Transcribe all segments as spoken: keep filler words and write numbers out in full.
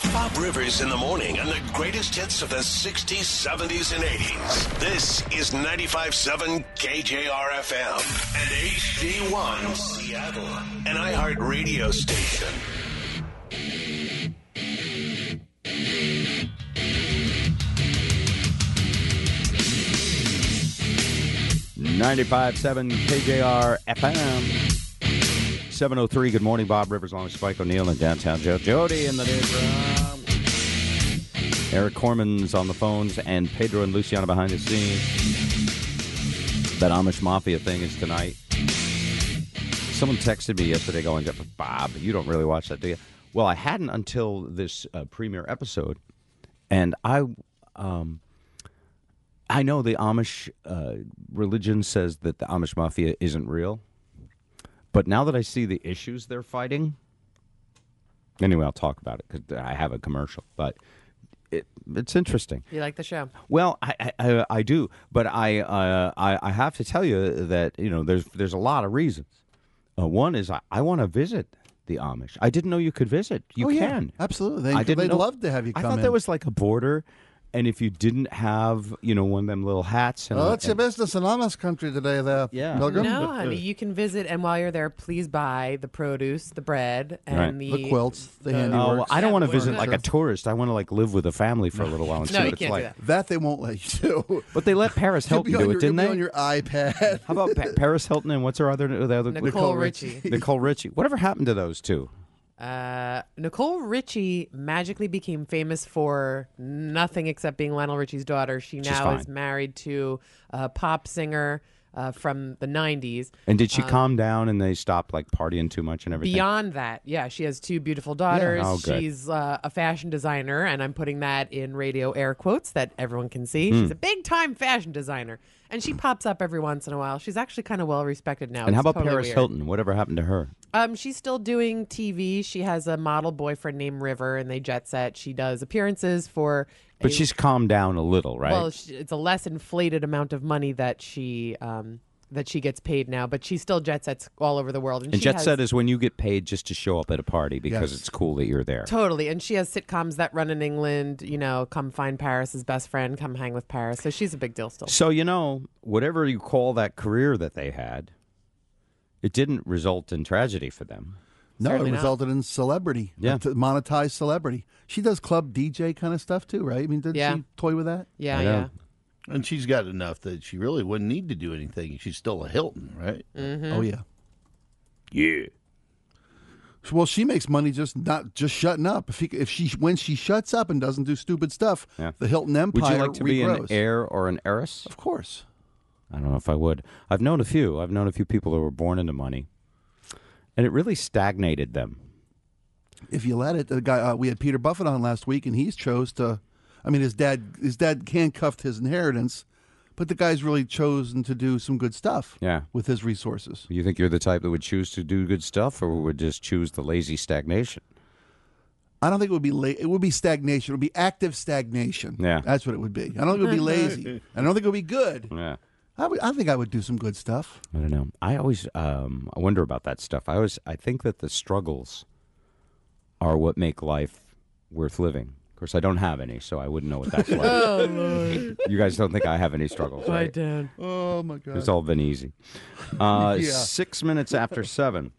Bob Rivers in the morning and the greatest hits of the sixties, seventies, and eighties. This is ninety-five point seven K J R F M and H D one Seattle, an iHeart radio station. ninety-five point seven K J R F M. seven oh three, good morning, Bob Rivers, along with Spike O'Neill and downtown Joe Jody in the newsroom. Eric Corman's on the phones, and Pedro and Luciana behind the scenes. That Amish Mafia thing is tonight. Someone texted me yesterday going, Bob, you don't really watch that, do you? Well, I hadn't until this uh, premiere episode, and I... um. I know the Amish uh, religion says that the Amish Mafia isn't real, but now that I see the issues they're fighting, anyway, I'll talk about it because I have a commercial, but it, it's interesting. You like the show? Well, I I, I do, but I, uh, I I have to tell you that you know there's there's a lot of reasons. Uh, one is I, I want to visit the Amish. I didn't know you could visit. You oh, yeah, can absolutely. They, I didn't they'd know, love to have you come I thought in. there was like a border. And if you didn't have, you know, one of them little hats. And oh, a, it's your and, business in Amish country today, there, Yeah. Pilgrim. No, honey, you can visit, and while you're there, please buy the produce, the bread, and Right. the... The quilts, the the- handiwork. Oh, well, I don't Yeah, want to the visit like a furniture. tourist. I want to like live with a family for a little while and see No, what you it's can't like. do that. That they won't let you do. But they let Paris You'll Hilton be on do your, it, didn't you'll be they? on your iPad. How about pa- Paris Hilton and what's her other the other Nicole, Nicole Richie. Richie. Nicole Richie? Whatever happened to those two? Uh, Nicole Richie magically became famous for nothing except being Lionel Richie's daughter. She She's now fine. is married to a pop singer uh, from the nineties. And did she calm down and they stopped like partying too much and everything? Beyond that, yeah, she has two beautiful daughters. Oh, good. She's uh, a fashion designer, and I'm putting that in radio air quotes that everyone can see. Hmm. She's a big-time fashion designer, and she pops up every once in a while. She's actually kind of well-respected now. And how It's about totally Paris weird. Hilton? Whatever happened to her? Um, she's still doing T V. She has a model boyfriend named River, and they jet set. She does appearances for. But a- she's calmed down a little, right? well, she, it's a less inflated amount of money that she um that she gets paid now, but she still jet sets all over the world. And, and she jet has, set is when you get paid just to show up at a party because Yes. it's cool that you're there. Totally, and she has sitcoms that run in England. You know, Come Find Paris's Best Friend, Come Hang with Paris. So she's a big deal still. So, you know, whatever you call that career that they had, it didn't result in tragedy for them. No, Certainly it not. resulted in celebrity. Yeah. To monetize celebrity. She does club D J kind of stuff too, right? I mean, did Yeah. she toy with that? Yeah, I yeah. know. And she's got enough that she really wouldn't need to do anything. She's still a Hilton, right? Mm-hmm. Oh yeah. Yeah. Well, she makes money just not just shutting up. If, he, if she when she shuts up and doesn't do stupid stuff, Yeah. the Hilton Empire Would you like to be an regrows. heir or an heiress? Of course. I don't know if I would. I've known a few. I've known a few people who were born into money, and it really stagnated them. If you let it, the guy uh, we had Peter Buffett on last week, and he chose to. I mean, his dad his dad handcuffed his inheritance, but the guy's really chosen to do some good stuff. Yeah. With his resources. You think you're the type that would choose to do good stuff, or would just choose the lazy stagnation? I don't think it would be la- it would be stagnation. It would be active stagnation. Yeah. That's what it would be. I don't think it would be lazy. I don't think it would be good. Yeah. I would. I think I would do some good stuff. I don't know. I always um, I wonder about that stuff. I always I think that the struggles are what make life worth living. Of course, I don't have any, so I wouldn't know what that's like. Oh, Lord. You guys don't think I have any struggles, I right? don't. Oh my God. It's all been easy. Uh, Yeah. Six minutes after seven.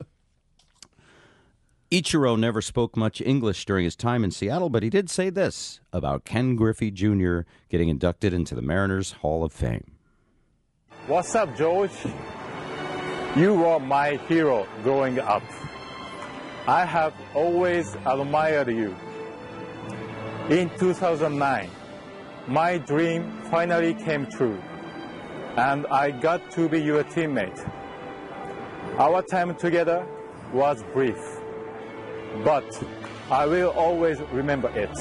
Ichiro never spoke much English during his time in Seattle, but he did say this about Ken Griffey Junior getting inducted into the Mariners Hall of Fame. What's up, George? You were my hero growing up. I have always admired you. In two thousand nine, my dream finally came true, and I got to be your teammate. Our time together was brief, but I will always remember it.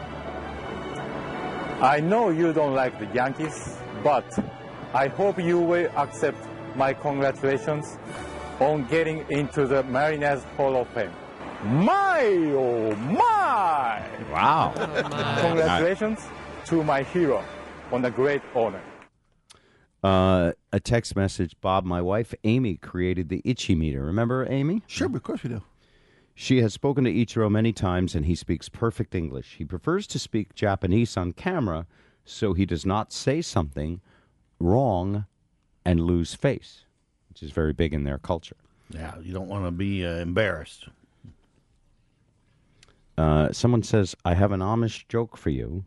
I know you don't like the Yankees, but I hope you will accept my congratulations on getting into the Mariners Hall of Fame. My, oh my! Wow. Congratulations to my hero on a great honor. Uh, a text message, Bob, my wife Amy created the Itchy meter. Remember Amy? Sure, of course we do. She has spoken to Ichiro many times, and he speaks perfect English. He prefers to speak Japanese on camera so he does not say something wrong and lose face, which is very big in their culture. Yeah, you don't want to be uh, embarrassed. Uh, someone says, I have an Amish joke for you.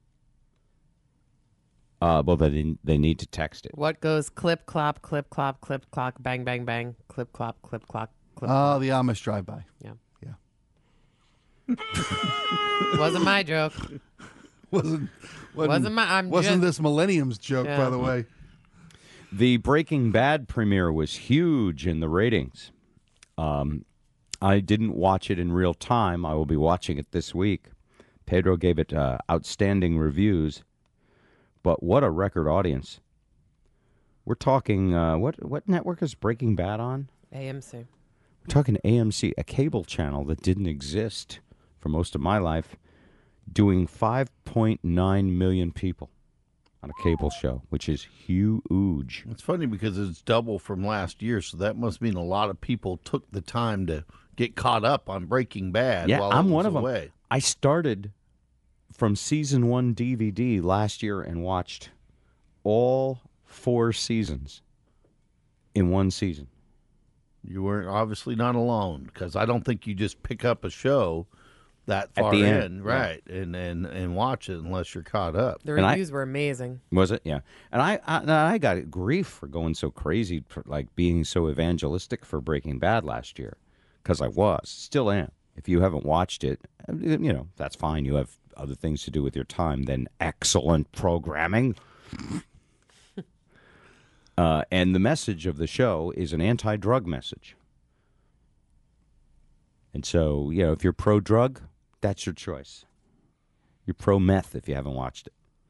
Uh, well, they, they need to text it. What goes clip, clop, clip, clop, clip, clock, bang, bang, bang, clip, clop, clip, clock, clip, Oh, clop. the Amish drive-by. Yeah. Yeah. Wasn't my joke. Wasn't wasn't, Wasn't my- I'm wasn't just- this Millennium's joke, Yeah. by the way? The Breaking Bad premiere was huge in the ratings. Um, I didn't watch it in real time. I will be watching it this week. Pedro gave it uh, outstanding reviews. But what a record audience. We're talking, uh, what what network is Breaking Bad on? A M C. We're talking A M C, a cable channel that didn't exist for most of my life, doing five point nine million people on a cable show, which is huge. It's funny because it's double from last year, so that must mean a lot of people took the time to get caught up on Breaking Bad. Yeah, while I'm it was one of away. them. I started from season one D V D last year and watched all four seasons in one season. You weren't obviously not alone because I don't think you just pick up a show that At far the in, end, yeah. right, and, and and watch it unless you're caught up. The And I- reviews were amazing. Was it? Yeah. And I, I I got grief for going so crazy, for like being so evangelistic for Breaking Bad last year, because I was, still am. If you haven't watched it, you know, that's fine. You have other things to do with your time than excellent programming. uh, and the message of the show is an anti-drug message. And so, you know, if you're pro-drug, that's your choice. You're pro-meth if you haven't watched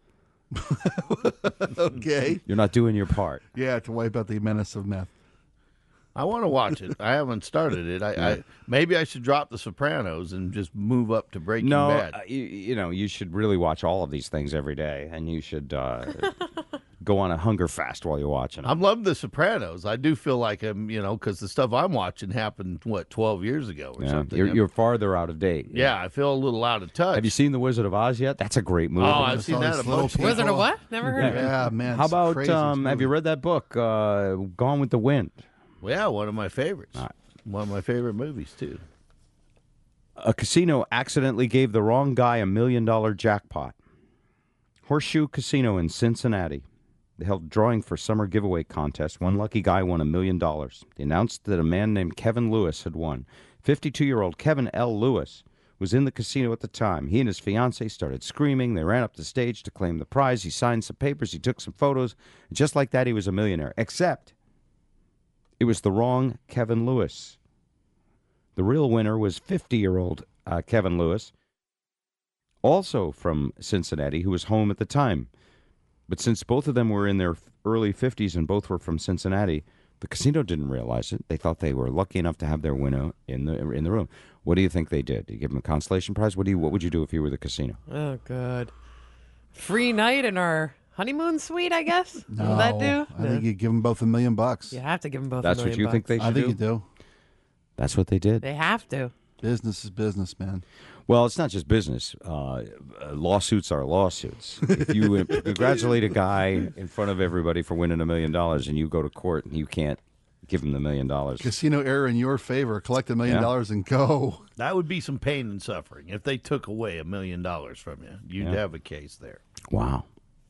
it. Okay. You're not doing your part. Yeah, to wipe out the menace of meth. I want to watch it. I haven't started it. I, I maybe I should drop The Sopranos and just move up to Breaking No, Bad. uh, you, you know, you should really watch all of these things every day, and you should uh, go on a hunger fast while you're watching them. I'm loving The Sopranos. I do feel like I'm, you know, because the stuff I'm watching happened what twelve years ago or Yeah, something. you're, you're farther out of date. yeah, I feel a little out of touch. Have you seen The Wizard of Oz yet? That's a great movie. Oh, I've It's seen all that these a little bunch. people. Wizard of what? Never heard of it. Yeah, man. How it's about crazy, um, this have you movie. read that book, uh, Gone with the Wind? Well, yeah, one of my favorites. All right. One of my favorite movies too. A casino accidentally gave the wrong guy a million dollar jackpot. Horseshoe Casino in Cincinnati. They held a drawing for summer giveaway contest. One lucky guy won a million dollars. They announced that a man named Kevin Lewis had won. fifty-two-year-old Kevin L. Lewis was in the casino at the time. He and his fiancee started screaming. They ran up the stage to claim the prize. He signed some papers. He took some photos. And just like that, he was a millionaire. Except it was the wrong Kevin Lewis. The real winner was fifty-year-old uh, Kevin Lewis, also from Cincinnati, who was home at the time. But since both of them were in their early fifties and both were from Cincinnati, the casino didn't realize it. They thought they were lucky enough to have their winner in the in the room. What do you think they did? Did you give them a consolation prize? What do you What would you do if you were the casino? Oh, good. Free night in our honeymoon suite, I guess. No, Will that do? I think you give them both a million bucks. You have to give them both. That's a what million you think bucks. they I should think do? you do. That's what they did. They have to. Business is business, man. Well, it's not just business. Uh, lawsuits are lawsuits. If you congratulate a guy in front of everybody for winning a million dollars and you go to court and you can't give him the million dollars. Casino error in your favor. Collect a million Yeah. dollars and go. That would be some pain and suffering if they took away a million dollars from you. You'd Yeah. have a case there. Wow.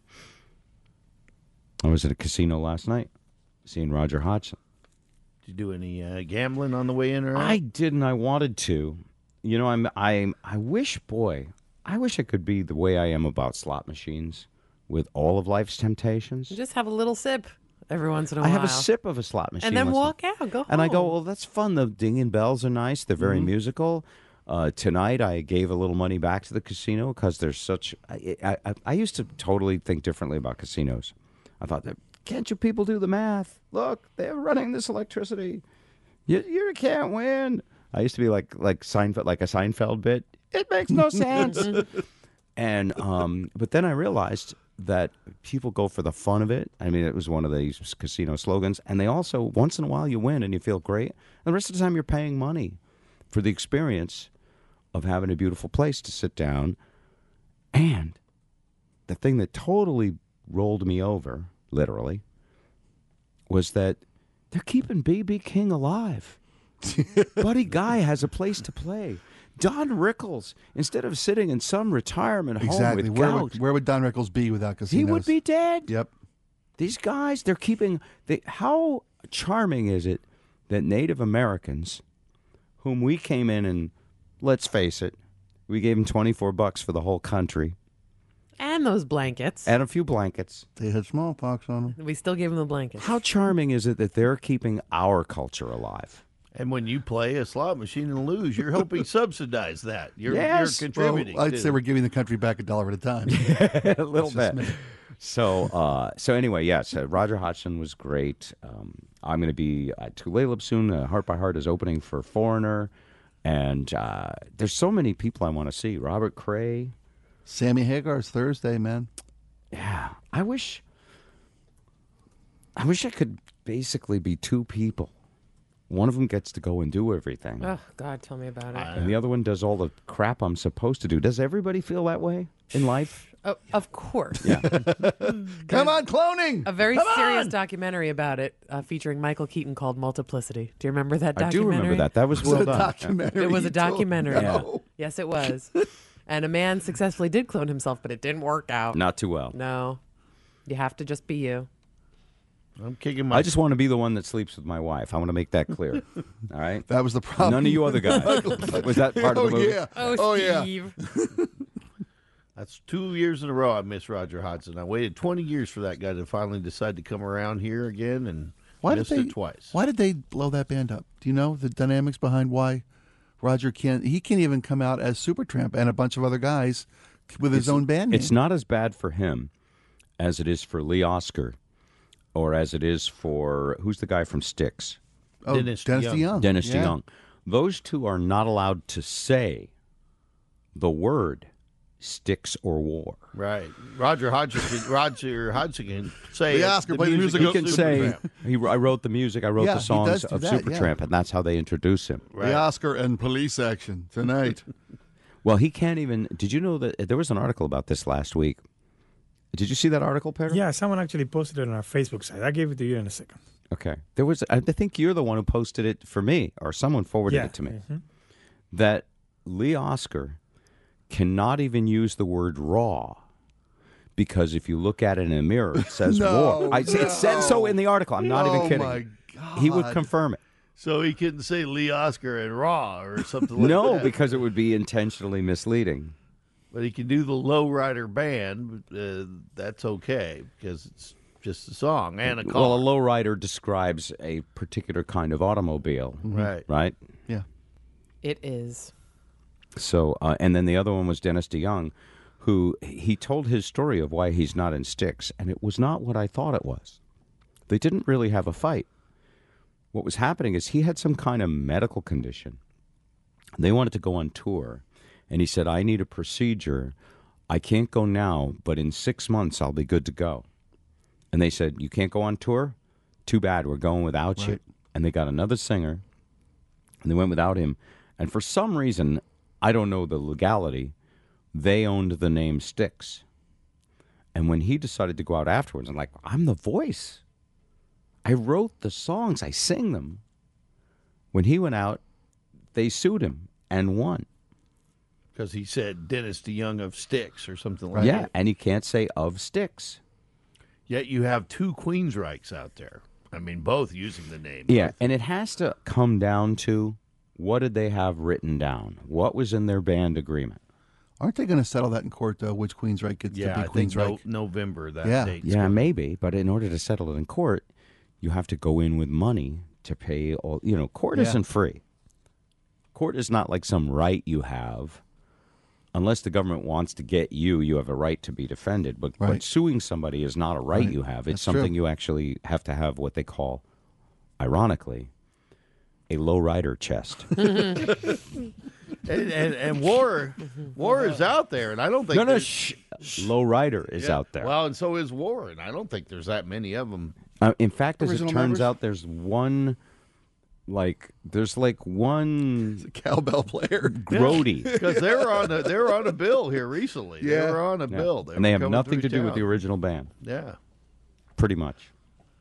I was at a casino last night seeing Roger Hodgson. Did you do any uh, gambling on the way in or out? I didn't. I wanted to. You know, I'm. I. I wish, boy, I wish I could be the way I am about slot machines with all of life's temptations. You just have a little sip every once in a I while. have a sip of a slot machine, and then once in a- walk out. Go home. and I go, well, that's fun. The dinging bells are nice. They're very musical. Uh, tonight, I gave a little money back to the casino because there's such. I, I, I, I used to totally think differently about casinos. I thought that can't you people do the math? Look, they're running this electricity. You, you can't win. I used to be like like Seinfeld, like a Seinfeld bit. It makes no sense. And um, but then I realized that people go for the fun of it. I mean, it was one of these casino slogans. And they also, once in a while, you win and you feel great. And the rest of the time, you're paying money for the experience of having a beautiful place to sit down. And the thing that totally rolled me over, literally, was that they're keeping B B King alive. Buddy Guy has a place to play. Don Rickles, instead of sitting in some retirement home Exactly. with Where gout, would, where would Don Rickles be without casinos? he would be dead. Yep. These guys, they're keeping... They, how charming is it that Native Americans, whom we came in and, let's face it, we gave them twenty-four bucks for the whole country. And those blankets. And a few blankets. They had smallpox on them. We still gave them the blankets. How charming is it that they're keeping our culture alive? And when you play a slot machine and lose, you're helping subsidize that. You're, Yes. you're contributing. Well, I'd to say it. we're giving the country back a dollar at a time. A little That's bit. just me. So, uh, so anyway, yes, uh, Roger Hodgson was great. Um, I'm going to be at Tulalip soon. Uh, Heart by Heart is opening for Foreigner. And uh, there's so many people I want to see. Robert Cray. Sammy Hagar's Thursday, man. Yeah, I wish. I wish I could basically be two people. One of them gets to go and do everything, Oh, God, tell me about it. and the other one does all the crap I'm supposed to do. Does everybody feel that way in life? Oh, of course. Yeah. Come on, cloning! A very Come serious on! documentary about it, uh, featuring Michael Keaton, called Multiplicity. Do you remember that I do documentary? remember that. That was Was well it a done. documentary? It was a You told- documentary. No. Yes, it was. And a man successfully did clone himself, but it didn't work out. Not too well. No. You have to just be you. I'm kicking my. I just want to be the one that sleeps with my wife. I want to make that clear. All right. That was the problem. None of you other guys. Was that part oh, of the movie? yeah. Oh, oh yeah. Steve. That's two years in a row I missed Roger Hodgson. I waited twenty years for that guy to finally decide to come around here again, and Why did missed they? it twice. Why did they blow that band up? Do you know the dynamics behind why Roger can't? He can't even come out as Supertramp and a bunch of other guys with his own band name. It's not as bad for him as it is for Lee Oscar, or as it is for who's the guy from Styx, oh, Dennis Dennis DeYoung. DeYoung. Dennis Yeah. DeYoung. Those two are not allowed to say the word Styx or war. Right, Roger Hodgson. Roger Hodgson can say The it, Oscar played the music He of can say, Supertramp. he, I wrote the music, I wrote Yeah, the he songs does do of that, yeah. Supertramp, and that's how they introduce him. Right. The Oscar and police action tonight. Well, he can't even. Did you know that there was an article about this last week? Did you see that article, Pedro? Yeah, someone actually posted it on our Facebook site. I gave it to you in a second. Okay. There was. I think you're the one who posted it for me, or someone forwarded Yeah. it to me. Mhm. That Lee Oscar cannot even use the word raw because if you look at it in a mirror, it says No, war. I, It said so in the article. I'm not Oh, even kidding. my God. He would confirm it. So he couldn't say Lee Oscar and Raw or something like No, that. because it would be intentionally misleading. But he can do the Lowrider Band. Uh, that's okay because it's just a song and a car. Well, a lowrider describes a particular kind of automobile, Right. right? Yeah. It is. So, uh, and then the other one was Dennis DeYoung, who he told his story of why he's not in Styx, and it was not what I thought it was. They didn't really have a fight. What was happening is he had some kind of medical condition. They wanted to go on tour, and he said, I need a procedure. I can't go now, but in six months I'll be good to go. And they said, you can't go on tour? Too bad, we're going without you. Right. And they got another singer, and they went without him. And for some reason, I don't know the legality, they owned the name Styx. And when he decided to go out afterwards, I'm like, I'm the voice. I wrote the songs, I sing them. When he went out, they sued him and won. Because he said Dennis DeYoung of Styx or something like Yeah, that. and he can't say of Styx. Yet you have two Queensryches out there. I mean, both using the name. Yeah, and it has to come down to what did they have written down? What was in their band agreement? Aren't they going to settle that in court, though, which Queensryche gets Yeah, to I be think Queensryche? no, November that Yeah. date. Yeah, maybe, but in order to settle it in court, you have to go in with money to pay all, you know, court Yeah. isn't free. Court is not like some right you have. Unless the government wants to get you, you have a right to be defended. But, but Right. suing somebody is not a right, Right. you have. That's It's something true. you actually have to have what they call, ironically, a low rider chest. And, and, and war, war is out there, and I don't think no, no, there's- shh. Low rider is Yeah. out there. Well, and so is Warren. I don't think there's that many of them. Uh, in fact, as it Original turns members? out, there's one like there's like one Cowbell player. Grody. Because they were on a they were on a bill here recently. Yeah. They were on a Yeah. bill, they and they were have coming nothing through to do with town. the original band, Yeah. pretty much.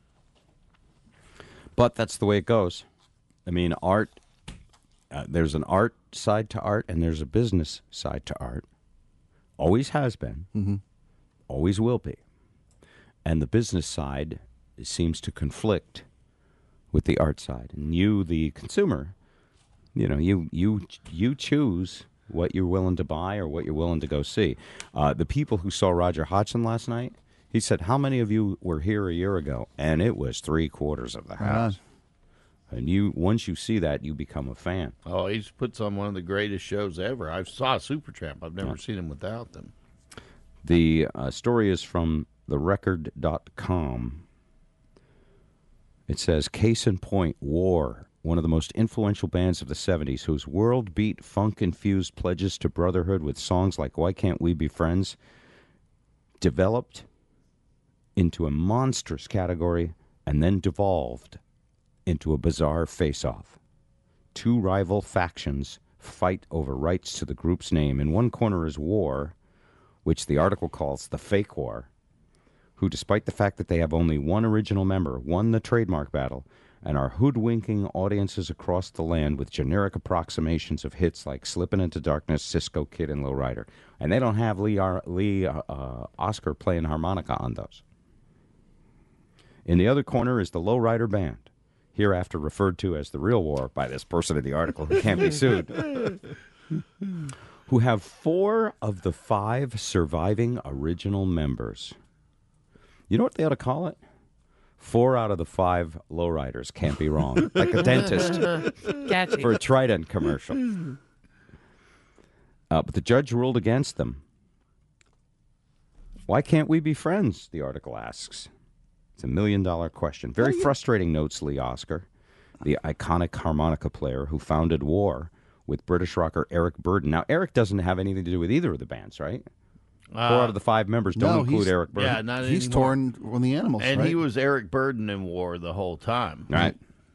But that's the way it goes. I mean, art. Uh, there's an art side to art, and there's a business side to art. Always has been. Mm-hmm. Always will be. And the business side seems to conflict with the art side. And you, the consumer, you know, you you you choose what you're willing to buy or what you're willing to go see. Uh, the people who saw Roger Hodgson last night, he said, how many of you were here a year ago? And it was three quarters of the house. And you, once you see that, you become a fan. Oh, he's puts on one of the greatest shows ever. I saw Supertramp. I've never seen him without them. The uh, story is from the record dot com. It says, case in point, War, one of the most influential bands of the seventies, whose world beat funk-infused pledges to brotherhood with songs like Why Can't We Be Friends, developed into a monstrous category and then devolved into a bizarre face-off. Two rival factions fight over rights to the group's name. In one corner is War, which the article calls the fake War, who, despite the fact that they have only one original member, won the trademark battle and are hoodwinking audiences across the land with generic approximations of hits like Slippin' Into Darkness, Cisco Kid, and Lowrider. And they don't have Lee, Ar- Lee uh, uh, Oscar playing harmonica on those. In the other corner is the Lowrider Band, hereafter referred to as the real War by this person in the article who can't be sued, who have four of the five surviving original members. You know what they ought to call it? Four out of the five lowriders can't be wrong. Like a dentist Catchy. for a Trident commercial. Uh, but the judge ruled against them. Why can't we be friends? The article asks. It's a million dollar question. Very frustrating, notes Lee Oscar, the iconic harmonica player who founded War with British rocker Eric Burdon. Now, Eric doesn't have anything to do with either of the bands, right? Four out of the five members don't no, include he's- Eric Burdon. Yeah, not He's anymore. torn on the animals, And right? he was Eric Burden in War the whole time. Right.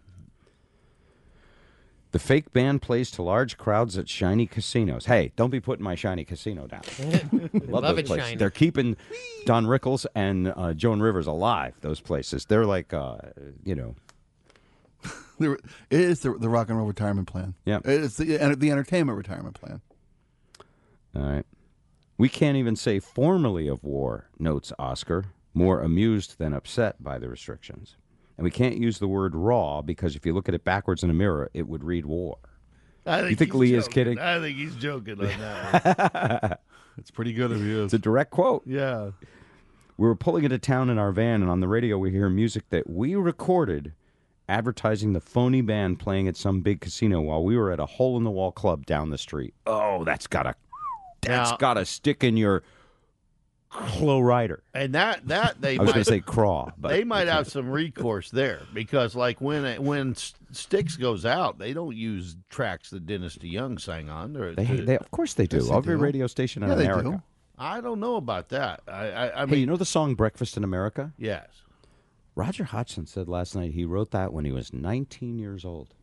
The fake band plays to large crowds at shiny casinos. Hey, don't be putting my shiny casino down. Love, Love those it places. shiny. They're keeping Don Rickles and uh, Joan Rivers alive, those places. They're like, uh, you know. There- it is the, the rock and roll retirement plan. Yeah. It's the, enter- the entertainment retirement plan. All right. We can't even say formally of War, notes Oscar, more amused than upset by the restrictions. And we can't use the word raw because if you look at it backwards in a mirror, it would read war. I think You think he's Lee is joking. kidding? I think he's joking on that one. It's pretty good of you. It's a direct quote. Yeah. We were pulling into town in our van, and on the radio we hear music that we recorded advertising the phony band playing at some big casino while we were at a hole-in-the-wall club down the street. Oh, that's gotta, that's Now- gotta stick in your Clo Rider. And that that they I was might going to say craw, but they might it's have not. some recourse there because like when it, when S- Styx goes out, they don't use tracks that Dennis DeYoung sang on. Or, They, they, of course they do. Yes, they Every do. radio station in Yeah, they America. do. I don't know about that. I I, I Hey, mean, you know the song "Breakfast in America"? yes. Roger Hodgson said last night he wrote that when he was nineteen years old,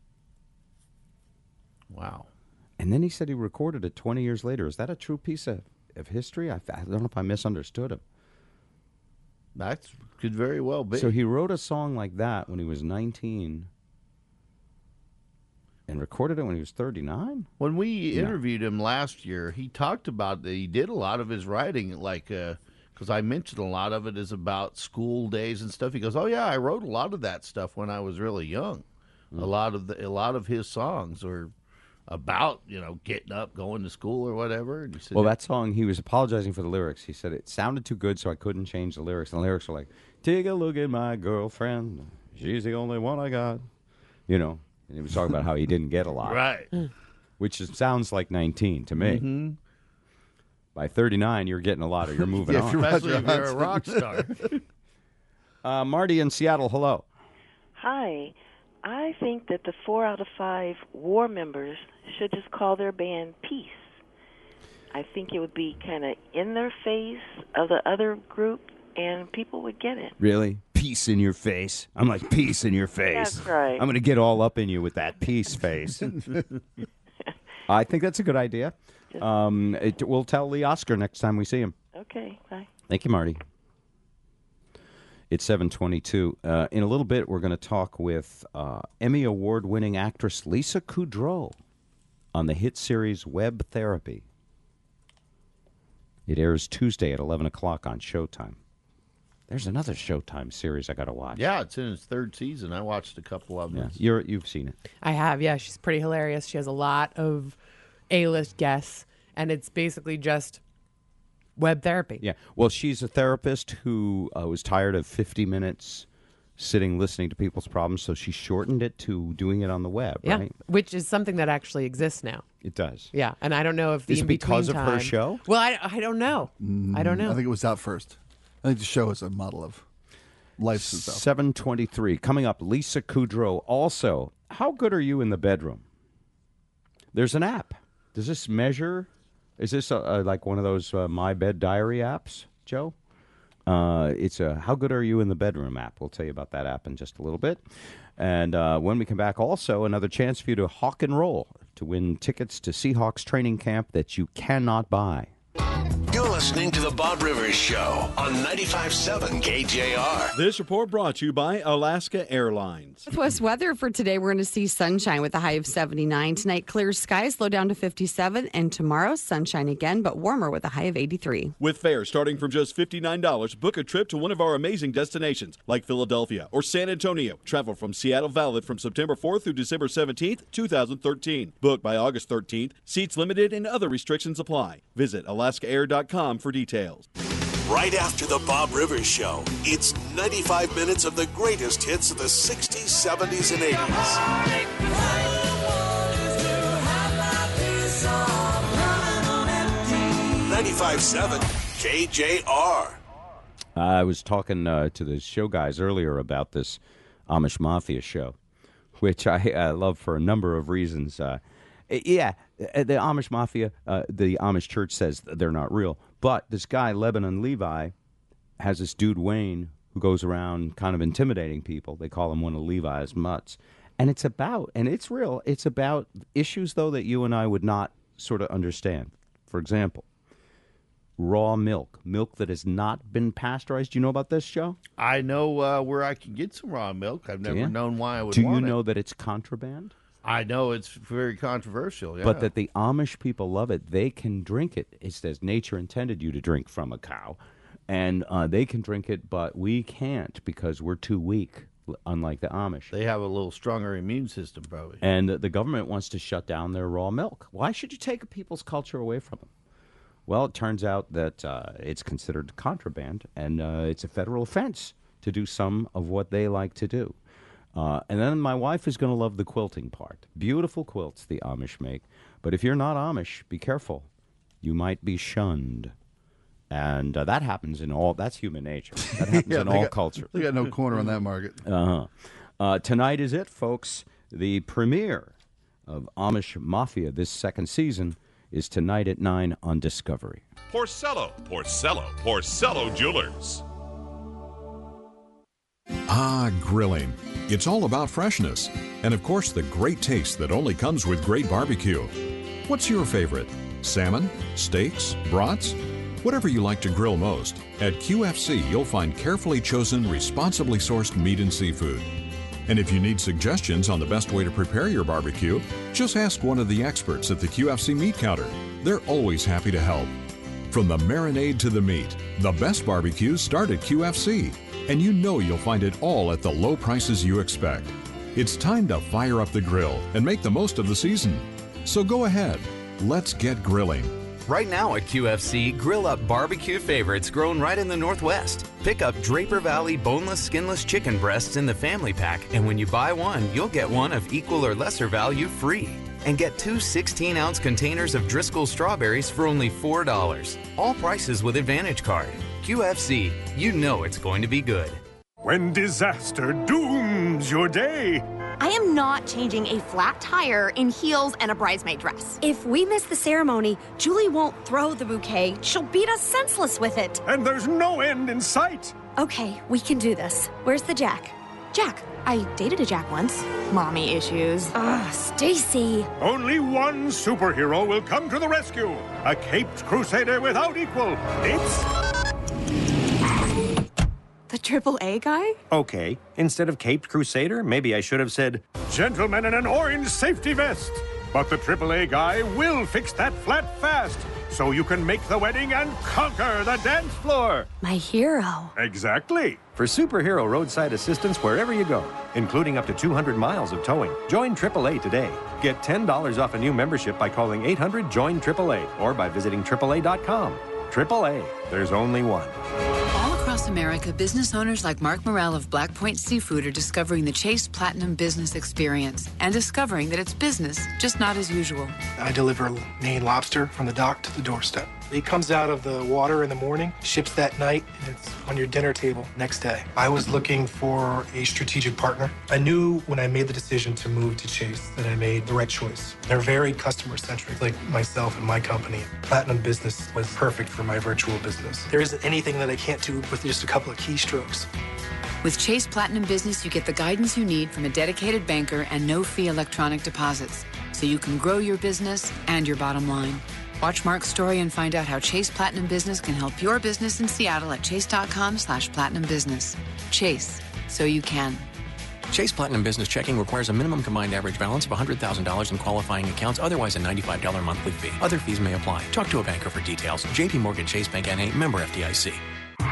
Wow. and then he said he recorded it twenty years later. Is that a true piece of, of history? I, I don't know if I misunderstood him. That could very well be. So he wrote a song like that when he was nineteen and recorded it when he was thirty-nine? When we No. interviewed him last year, he talked about that he did a lot of his writing, like, because I mentioned a lot of it is about school days and stuff. He goes, "Oh yeah, I wrote a lot of that stuff when I was really young. Hmm. A lot of the, a lot of his songs are about you know getting up, going to school or whatever." And he said, Well, that song, he was apologizing for the lyrics. He said it sounded too good, so I couldn't change the lyrics. And the lyrics were like, take a look at my girlfriend. She's the only one I got. You know, and he was talking about how he didn't get a lot. right. Which is, sounds like nineteen to me. Mm-hmm. By thirty-nine, you're getting a lot or you're moving Yeah, if on. you're Especially Roger if you're a Hodgson. rock star. Uh, Marty in Seattle, hello. Hi. I think that the four out of five War members should just call their band Peace. I think it would be kind of in their face of the other group, and people would get it. Really? peace in your face. I'm like, peace in your face. That's right. I'm going to get all up in you with that peace face. I think that's a good idea. Um, it, we'll tell Lee Oscar next time we see him. Okay, bye. Thank you, Marty. It's seven twenty-two. Uh, in a little bit, we're going to talk with uh, Emmy Award-winning actress Lisa Kudrow on the hit series Web Therapy. It airs Tuesday at eleven o'clock on Showtime. There's another Showtime series I got to watch. Yeah, it's in its third season. I watched a couple of them. Yeah, you're, you've seen it. I have, yeah. She's pretty hilarious. She has a lot of A-list guests, and it's basically just web therapy. Yeah. Well, she's a therapist who uh, was tired of fifty minutes sitting listening to people's problems, so she shortened it to doing it on the web, Yeah, right? which is something that actually exists now. It does. Yeah, and I don't know if the Is it in-between because of her time- show? Well, I, I don't know. I don't know. I think it was out first. I think the show is a model of life and stuff. seven twenty-three. Coming up, Lisa Kudrow. Also, how good are you in the bedroom? There's an app. Does this measure? Is this a, a, like one of those uh, My Bed Diary apps, Joe? Uh, it's a How Good Are You in the Bedroom app. We'll tell you about that app in just a little bit. And uh, when we come back, also another chance for you to hawk and roll to win tickets to Seahawks training camp that you cannot buy. You're listening to The Bob Rivers Show on ninety-five point seven K J R. This report brought to you by Alaska Airlines. Northwest weather for today, we're going to see sunshine with a high of seventy-nine. Tonight, clear skies, low down to fifty-seven. And tomorrow, sunshine again, but warmer with a high of eighty-three. With fares starting from just fifty-nine dollars, book a trip to one of our amazing destinations like Philadelphia or San Antonio. Travel from Seattle valid from September fourth through December seventeenth, twenty thirteen. Book by August thirteenth. Seats limited and other restrictions apply. Visit alaska air dot com for details. Right after The Bob Rivers Show, it's ninety-five minutes of the greatest hits of the sixties, seventies, and eighties. ninety-five point seven K J R. I was talking uh, to the show guys earlier about this Amish Mafia show, which I uh, love for a number of reasons. Uh, yeah, the Amish Mafia, uh, the Amish church says they're not real. But this guy, Lebanon Levi, has this dude, Wayne, who goes around kind of intimidating people. They call him one of Levi's mutts. And it's about, and it's real, it's about issues, though, that you and I would not sort of understand. For example, raw milk, milk that has not been pasteurized. Do you know about this, Joe? I know uh, where I can get some raw milk. I've never you? known why I would Do want you know it. that it's contraband? I know it's very controversial, yeah. But that the Amish people love it. They can drink it. It says nature intended you to drink from a cow. And uh, they can drink it, but we can't because we're too weak, unlike the Amish. They have a little stronger immune system, probably. And the government wants to shut down their raw milk. Why should you take people's culture away from them? Well, it turns out that uh, it's considered contraband, and uh, it's a federal offense to do some of what they like to do. Uh, and then my wife is going to love the quilting part. Beautiful quilts the Amish make. But if you're not Amish, be careful. You might be shunned. And uh, that happens in all, that's human nature. That happens Yeah, in they all got- cultures. They got no corner on that market. Uh-huh. Uh, tonight is it, folks. The premiere of Amish Mafia, this second season, is tonight at nine on Discovery. Porcello, Porcello, Porcello Jewelers. Ah, grilling. It's all about freshness. And of course, the great taste that only comes with great barbecue. What's your favorite? Salmon? Steaks? Brats? Whatever you like to grill most, at Q F C you'll find carefully chosen, responsibly sourced meat and seafood. And if you need suggestions on the best way to prepare your barbecue, just ask one of the experts at the Q F C meat counter. They're always happy to help. From the marinade to the meat, the best barbecues start at Q F C. And you know you'll find it all at the low prices you expect. It's time to fire up the grill and make the most of the season. So go ahead, let's get grilling. Right now at Q F C, grill up barbecue favorites grown right in the Northwest. Pick up Draper Valley boneless, skinless chicken breasts in the family pack, and when you buy one, you'll get one of equal or lesser value free. And get two sixteen-ounce containers of Driscoll strawberries for only four dollars. All prices with Advantage Card. Q F C, you know it's going to be good. When disaster dooms your day, I am not changing a flat tire in heels and a bridesmaid dress. If we miss the ceremony, Julie won't throw the bouquet. She'll beat us senseless with it. And there's no end in sight. Okay, we can do this. Where's the Jack? Jack. I dated a Jack once. Mommy issues. Ugh, Stacy. Only one superhero will come to the rescue. A caped crusader without equal. It's... The triple A guy? Okay, instead of caped crusader, maybe I should have said... Gentleman in an orange safety vest. But the triple A guy will fix that flat fast, so you can make the wedding and conquer the dance floor. My hero. Exactly. For superhero roadside assistance wherever you go, including up to two hundred miles of towing, join triple A today. Get ten dollars off a new membership by calling eight hundred join triple A or by visiting triple A dot com. triple A, there's only one. Across America, business owners like Mark Morrell of Black Point Seafood are discovering the Chase Platinum Business Experience and discovering that it's business, just not as usual. I deliver Maine lobster from the dock to the doorstep. It comes out of the water in the morning, ships that night, and it's on your dinner table next day. I was looking for a strategic partner. I knew when I made the decision to move to Chase that I made the right choice. They're very customer-centric, like myself and my company. Platinum Business was perfect for my virtual business. There isn't anything that I can't do with just a couple of keystrokes. With Chase Platinum Business, you get the guidance you need from a dedicated banker and no-fee electronic deposits, so you can grow your business and your bottom line. Watch Mark's story and find out how Chase Platinum Business can help your business in Seattle at chase.com slash platinum business. Chase, so you can. Chase Platinum Business Checking requires a minimum combined average balance of one hundred thousand dollars in qualifying accounts, otherwise a ninety-five dollars monthly fee. Other fees may apply. Talk to a banker for details. J P Morgan Chase Bank N A, member F D I C.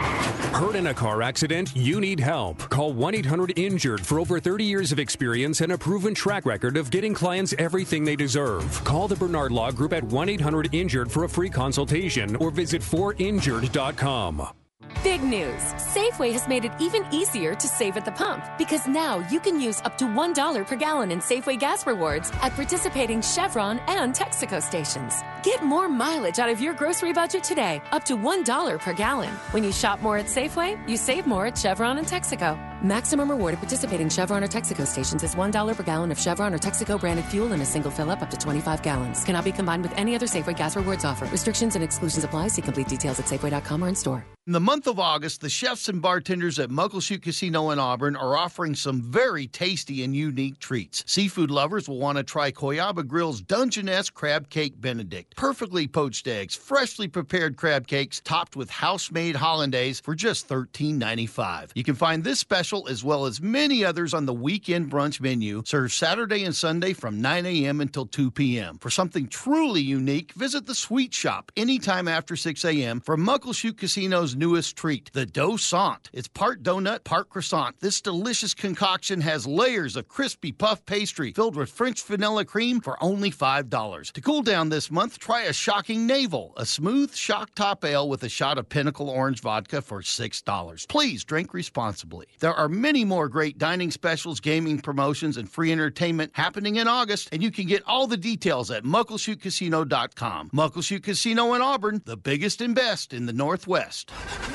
Hurt in a car accident? You need help. Call one eight hundred injured for over thirty years of experience and a proven track record of getting clients everything they deserve. Call the Bernard Law Group at one eight hundred injured for a free consultation or visit for injured dot com. Big news! Safeway has made it even easier to save at the pump because now you can use up to one dollar per gallon in Safeway gas rewards at participating Chevron and Texaco stations. Get more mileage out of your grocery budget today, up to one dollar per gallon. When you shop more at Safeway, you save more at Chevron and Texaco. Maximum reward at participating Chevron or Texaco stations is one dollar per gallon of Chevron or Texaco branded fuel in a single fill-up up to twenty-five gallons. Cannot be combined with any other Safeway gas rewards offer. Restrictions and exclusions apply. See complete details at Safeway dot com or in store. In the month of August, the chefs and bartenders at Muckleshoot Casino in Auburn are offering some very tasty and unique treats. Seafood lovers will want to try Coyaba Grill's Dungeness Crab Cake Benedict. Perfectly poached eggs, freshly prepared crab cakes topped with house-made hollandaise for just thirteen ninety-five. You can find this special as well as many others on the weekend brunch menu, served Saturday and Sunday from nine a.m. until two p.m. For something truly unique, visit the Sweet Shop anytime after six a.m. for Muckleshoot Casino's newest treat, the Dosant. It's part donut, part croissant. This delicious concoction has layers of crispy puff pastry filled with French vanilla cream for only five dollars. To cool down this month, try a shocking navel, a smooth shock top ale with a shot of Pinnacle Orange Vodka for six dollars. Please drink responsibly. There are many more great dining specials, gaming promotions, and free entertainment happening in August, and you can get all the details at muckleshoot casino dot com. Muckleshoot Casino in Auburn, the biggest and best in the Northwest.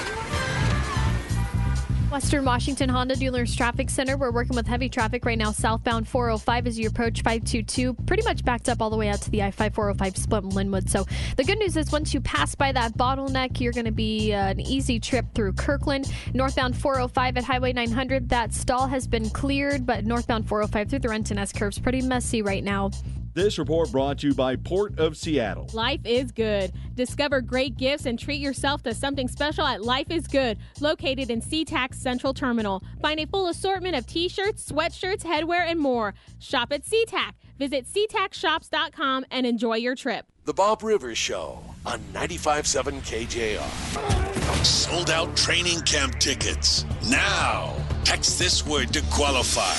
Western Washington Honda Dealers Traffic Center. We're working with heavy traffic right now southbound four oh five as you approach five two two. Pretty much backed up all the way out to the I five four oh five split in Linwood. So the good news is once you pass by that bottleneck, you're going to be uh, an easy trip through Kirkland. Northbound four oh five at Highway nine hundred, that stall has been cleared, but northbound four oh five through the Renton S curve's pretty messy right now. This report brought to you by Port of Seattle. Life is good. Discover great gifts and treat yourself to something special at Life is Good, located in SeaTac Central Terminal. Find a full assortment of t-shirts, sweatshirts, headwear, and more. Shop at SeaTac. Visit sea tac shops dot com and enjoy your trip. The Bob Rivers Show on ninety-five point seven K J R. Sold out training camp tickets. Now, text this word to qualify.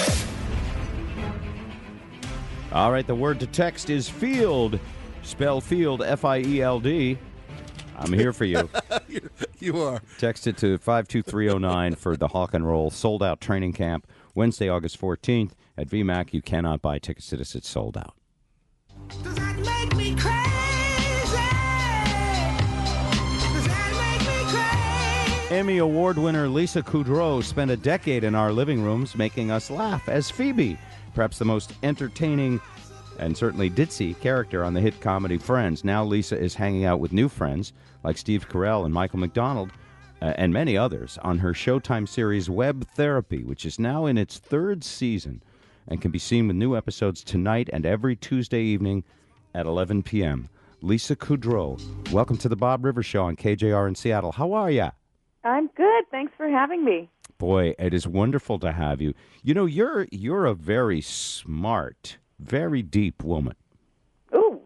All right, the word to text is field. Spell field, F I E L D. I'm here for you. You are. Text it to five two three oh nine for the Hawk and Roll sold out training camp Wednesday, August fourteenth at V MAC. You cannot buy tickets to this. It's sold out. Does that make me crazy? Does that make me Emmy Award winner Lisa Kudrow spent a decade in our living rooms making us laugh as Phoebe, perhaps the most entertaining and certainly ditzy character on the hit comedy Friends. Now Lisa is hanging out with new friends like Steve Carell and Michael McDonald uh, and many others on her Showtime series Web Therapy, which is now in its third season and can be seen with new episodes tonight and every Tuesday evening at eleven p.m. Lisa Kudrow, welcome to the Bob Rivers Show on K J R in Seattle. How are you? I'm good. Thanks for having me. Boy, it is wonderful to have you. You know, you're you're a very smart, very deep woman. Ooh.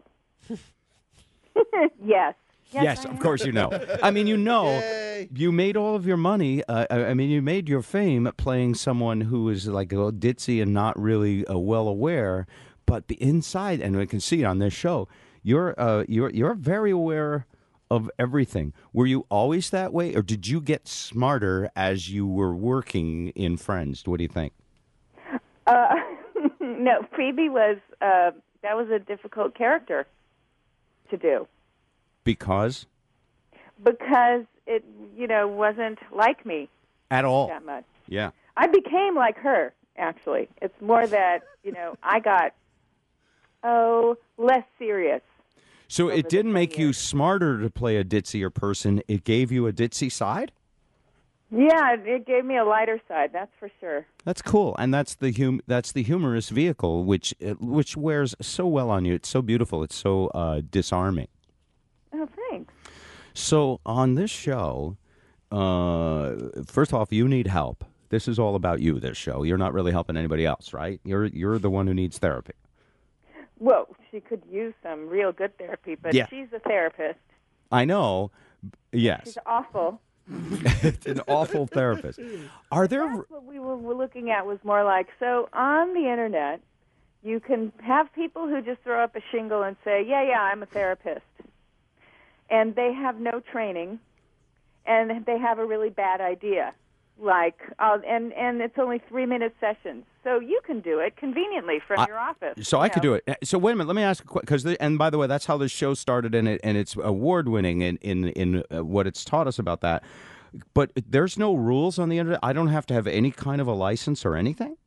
Yes. Yes, yes of course you know. I mean, you know, Yay. You made all of your money. Uh, I mean, you made your fame playing someone who is like a little ditzy and not really uh, well aware. But the inside, and we can see it on this show, you're uh, you're you're very aware of everything. Were you always that way, or did you get smarter as you were working in Friends? What do you think? Uh, no, Phoebe was uh, that was a difficult character to do. Because? Because it, you know, wasn't like me at all. That much. Yeah. I became like her. Actually, it's more that you know I got oh less serious. So it didn't make you smarter to play a ditzier person. It gave you a ditzy side? Yeah, it gave me a lighter side, that's for sure. That's cool. And that's the hum- that's the humorous vehicle, which uh, which wears so well on you. It's so beautiful. It's so uh, disarming. Oh, thanks. So on this show, uh, first off, you need help. This is all about you, this show. You're not really helping anybody else, right? You're You're the one who needs therapy. Well, she could use some real good therapy, but yeah. she's a therapist. I know. Yes. She's awful. An awful therapist. Are there... That's what we were, were looking at was more like, so on the Internet, you can have people who just throw up a shingle and say, yeah, yeah, I'm a therapist. And they have no training, and they have a really bad idea. Like, uh, and, and it's only three-minute sessions. So you can do it conveniently from I, your office. So I know? could do it. So wait a minute. Let me ask a question. Because and by the way, that's how this show started, and it and it's award winning in in in uh, what it's taught us about that. But there's no rules on the internet. I don't have to have any kind of a license or anything.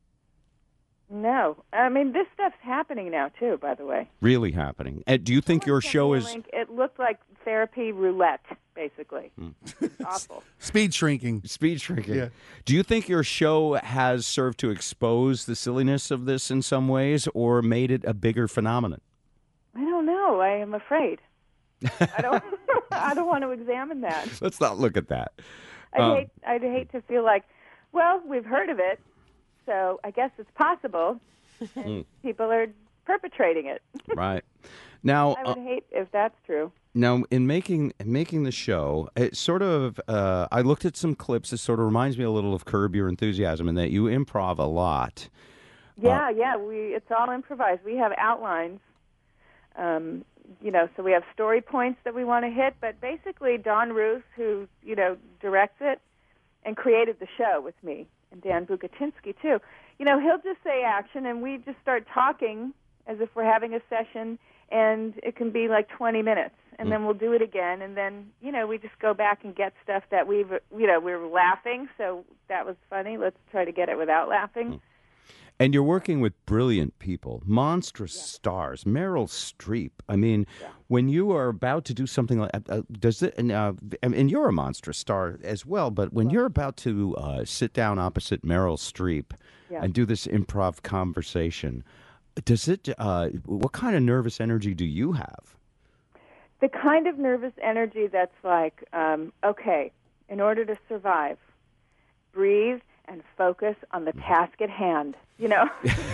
No, I mean this stuff's happening now too. By the way, really happening. And do you think your show is? Link. It looked like therapy roulette, basically. Hmm. It's awful. Speed shrinking. Speed shrinking. Yeah. Do you think your show has served to expose the silliness of this in some ways, or made it a bigger phenomenon? I don't know. I am afraid. I don't. I don't want to examine that. Let's not look at that. I um, hate. I'd hate to feel like, well, we've heard of it, so I guess it's possible. And people are perpetrating it. Right. Now, I would uh, hate if that's true. Now, in making making the show, it sort of, uh, I looked at some clips. It sort of reminds me a little of Curb Your Enthusiasm in that you improv a lot. Yeah, uh, yeah. We it's all improvised. We have outlines. Um, you know, so we have story points that we want to hit. But basically, Don Ruth, who you know directs it and created the show with me, and Dan Bukatinsky too. You know, he'll just say action, and we just start talking as if we're having a session. And it can be like twenty minutes, and mm. then we'll do it again, and then, you know, we just go back and get stuff that we've, you know, we were laughing, so that was funny. Let's try to get it without laughing. Mm. And you're working with brilliant people, monstrous yeah. stars, Meryl Streep. I mean, yeah. when you are about to do something like, uh, does it, and, uh, and you're a monstrous star as well, but when you're about to uh, sit down opposite Meryl Streep yeah. and do this improv conversation, Does it? Uh, what kind of nervous energy do you have? The kind of nervous energy that's like, um, okay, in order to survive, breathe and focus on the task at hand. You know,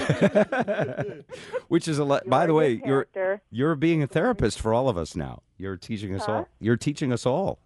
which is a lot. By the way, you're you're being a therapist for all of us now. You're teaching us huh? all. You're teaching us all.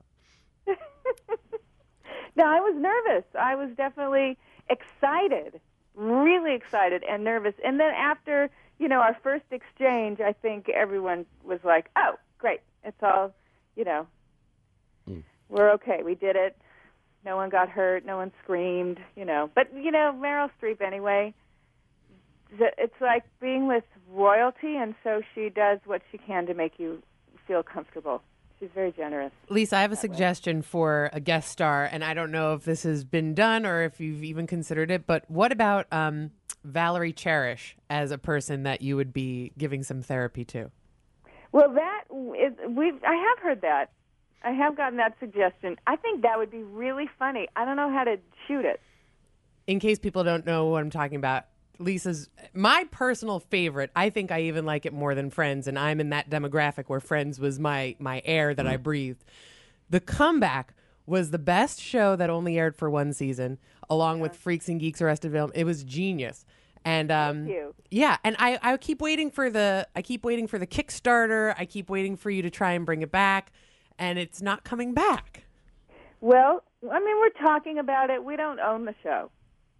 No, I was nervous. I was definitely excited. Really excited and nervous. And then after, you know, our first exchange, I think everyone was like, oh, great. It's all, you know, mm. we're okay. We did it. No one got hurt. No one screamed, you know. But, you know, Meryl Streep anyway, it's like being with royalty, and so she does what she can to make you feel comfortable. she's very generous. Lisa, I have a suggestion for a guest star, and I don't know if this has been done or if you've even considered it, but what about um, Valerie Cherish as a person that you would be giving some therapy to? Well, that is, we I have heard that. I have gotten that suggestion. I think that would be really funny. I don't know how to shoot it. In case people don't know what I'm talking about, Lisa's my personal favorite. I think I even like it more than Friends, and I'm in that demographic where Friends was my my air that mm. I breathed. The Comeback was the best show that only aired for one season, along yeah. with Freaks and Geeks, Arrested Development. It was genius. And um, Thank you. yeah, and I, I keep waiting for the I keep waiting for the Kickstarter. I keep waiting for you to try and bring it back, and it's not coming back. Well, I mean, we're talking about it. We don't own the show.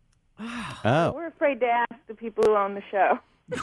Oh. We're afraid to ask the people who own the show.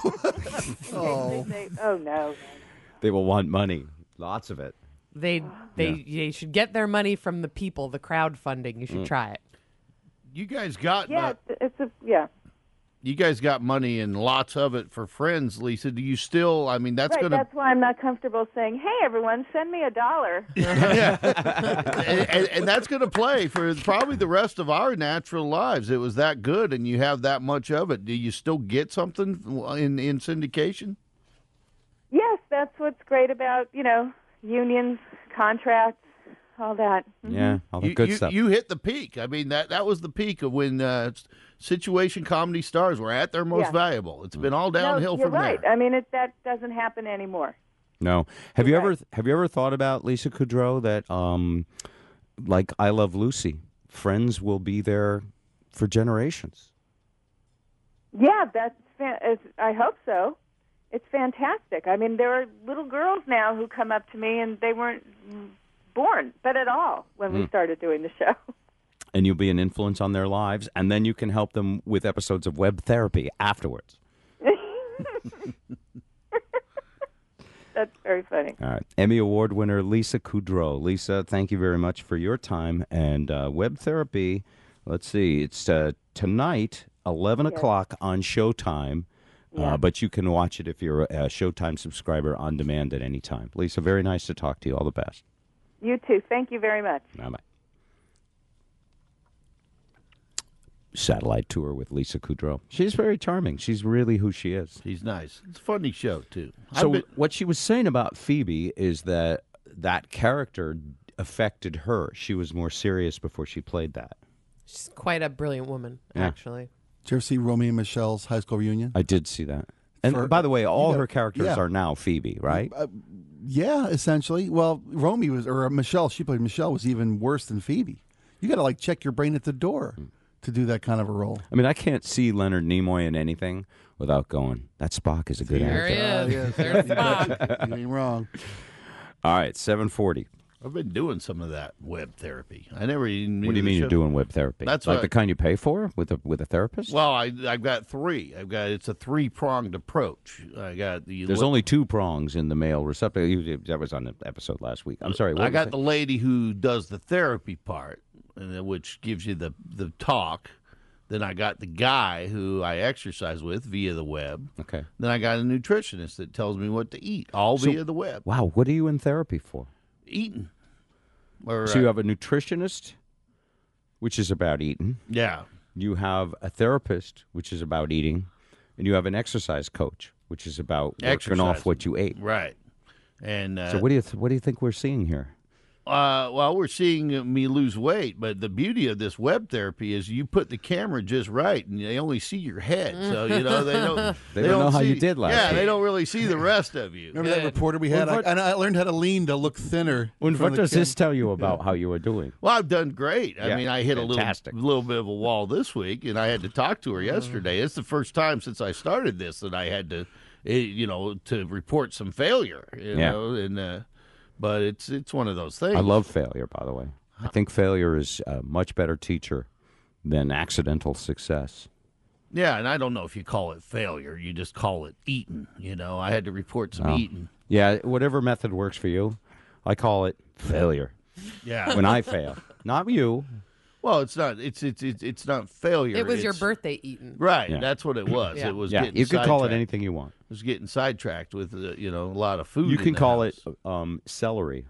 oh. They say, oh, no. They will want money. Lots of it. They they Yeah. they should get their money from the people, the crowdfunding. You should Mm. try it. You guys got Yeah, uh, it's, it's a, yeah. you guys got money and lots of it for Friends, Lisa. Do you still? I mean, that's right, gonna. that's why I'm not comfortable saying, hey, everyone, send me a dollar. yeah, and, and, and that's going to play for probably the rest of our natural lives. It was that good, and you have that much of it. Do you still get something in in syndication? Yes, that's what's great about, you know, unions, contracts, all that. Mm-hmm. Yeah, all the you, good you, stuff. You hit the peak. I mean, that that was the peak of when uh, situation comedy stars were at their most Yeah. valuable. It's been all downhill no, you're from right. there. I mean, it, that doesn't happen anymore. No. Have you ever have you ever thought about, Lisa Kudrow, that um, like I Love Lucy, Friends will be there for generations? Yeah, that's. Fa- it's, I hope so. It's fantastic. I mean, there are little girls now who come up to me and they weren't born, but at all when we Mm. started doing the show. And you'll be an influence on their lives, and then you can help them with episodes of web therapy afterwards. That's very funny. All right. Emmy Award winner Lisa Kudrow. Lisa, thank you very much for your time. And uh, web therapy, let's see, it's uh, tonight, eleven o'clock on Showtime. Yeah. Uh, but you can watch it if you're a Showtime subscriber on demand at any time. Lisa, very nice to talk to you. All the best. You too. Thank you very much. Bye-bye. Satellite tour with Lisa Kudrow. She's very charming. She's really who she is. She's nice. It's a funny show, too. So I've been- what she was saying about Phoebe is that that character affected her. She was more serious before she played that. She's quite a brilliant woman, Yeah. actually. Did you ever see Romeo and Michelle's high school reunion? I did see that. And For- by the way, all you know, her characters yeah. are now Phoebe, right? Uh, yeah, essentially. Well, Romy was, or Michelle, she played Michelle, was even worse than Phoebe. You got to like check your brain at the door to do that kind of a role. I mean, I can't see Leonard Nimoy in anything without going, that Spock is a good There actor. he is. There's Spock. You ain't wrong. All right, seven forty. I've been doing some of that web therapy. I never even knew What do you the mean show- you're doing web therapy? That's like what- the kind you pay for with a with a therapist? Well, I I've got three. I've got it's a three pronged approach. I got the There's only two prongs in the male receptor. You- That was on the episode last week. I'm sorry. What I was got it? the lady who does the therapy part, and then- which gives you the the talk. Then I got the guy who I exercise with via the web. Okay. Then I got a nutritionist that tells me what to eat, all So- via the web. Wow, what are you in therapy for? Eating. Or, So you uh, have a nutritionist, which is about eating. Yeah. You have a therapist, which is about eating, and you have an exercise coach, which is about working off Exercising. what you ate. Right. And uh, So what do you th- what do you think we're seeing here? Uh, well, we're seeing me lose weight, but the beauty of this web therapy is you put the camera just right, and they only see your head. So you know they don't. They don't know how see, you did last Yeah, week. they don't really see the rest of you. Remember that reporter we had? I, and I learned how to lean to look thinner. in And front what of the does camera. this tell you about how you were doing? Well, I've done great. I Yeah, mean, I hit fantastic. a little, little bit of a wall this week, and I had to talk to her yesterday. It's the first time since I started this that I had to, eh, you know, to report some failure. You Yeah. know, and uh, but it's it's one of those things. I love failure, by the way. I think failure is a much better teacher than accidental success. Yeah, and I don't know if you call it failure. You just call it eating. You know, I had to report some Oh. eating. Yeah, whatever method works for you. I call it failure. Yeah. When I fail. Not you. Well, it's not. It's it's it's, it's not failure. It was your it's- birthday eating. Right. Yeah. That's what it was. Yeah. It was. Yeah, getting you can call it sidetracked. anything you want. It was getting sidetracked with uh, you know a lot of food. You in can the call house. it um, celery.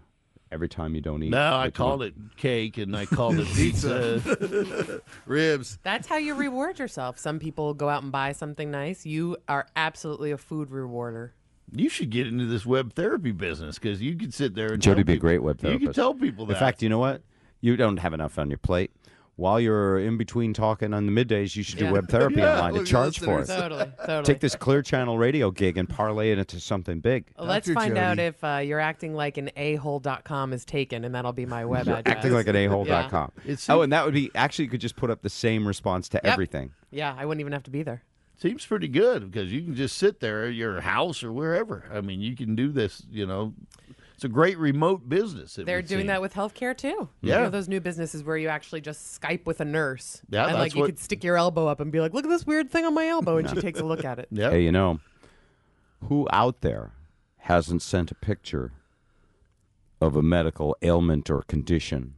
every time you don't eat. No, I what you called want. it cake and I called it pizza. Ribs. That's how you reward yourself. Some people go out and buy something nice. You are absolutely a food rewarder. You should get into this web therapy business because you could sit there and Jody tell would be a people- great web therapist. You could tell people that. In fact, you know what? You don't have enough on your plate. While you're in between talking on the middays, you should do Yeah. web therapy Yeah, online look and at charge for it. listeners. Totally, totally. Take this Clear Channel radio gig and parlay it into something big. Well, let's find out if uh, you're acting like an a hole dot com is taken, and that'll be my web You're address. acting like an a hole dot com. Yeah. Oh, and that would be actually you could just put up the same response to Yep. everything. Yeah, I wouldn't even have to be there. Seems pretty good because you can just sit there at your house or wherever. I mean, you can do this, you know. It's a great remote business. it They're would doing seem. that with healthcare too. Yeah. You know, those new businesses where you actually just Skype with a nurse. Yeah, and that's like you what- could stick your elbow up and be like, "Look at this weird thing on my elbow," and she takes a look at it. Hey, you know, who out there hasn't sent a picture of a medical ailment or condition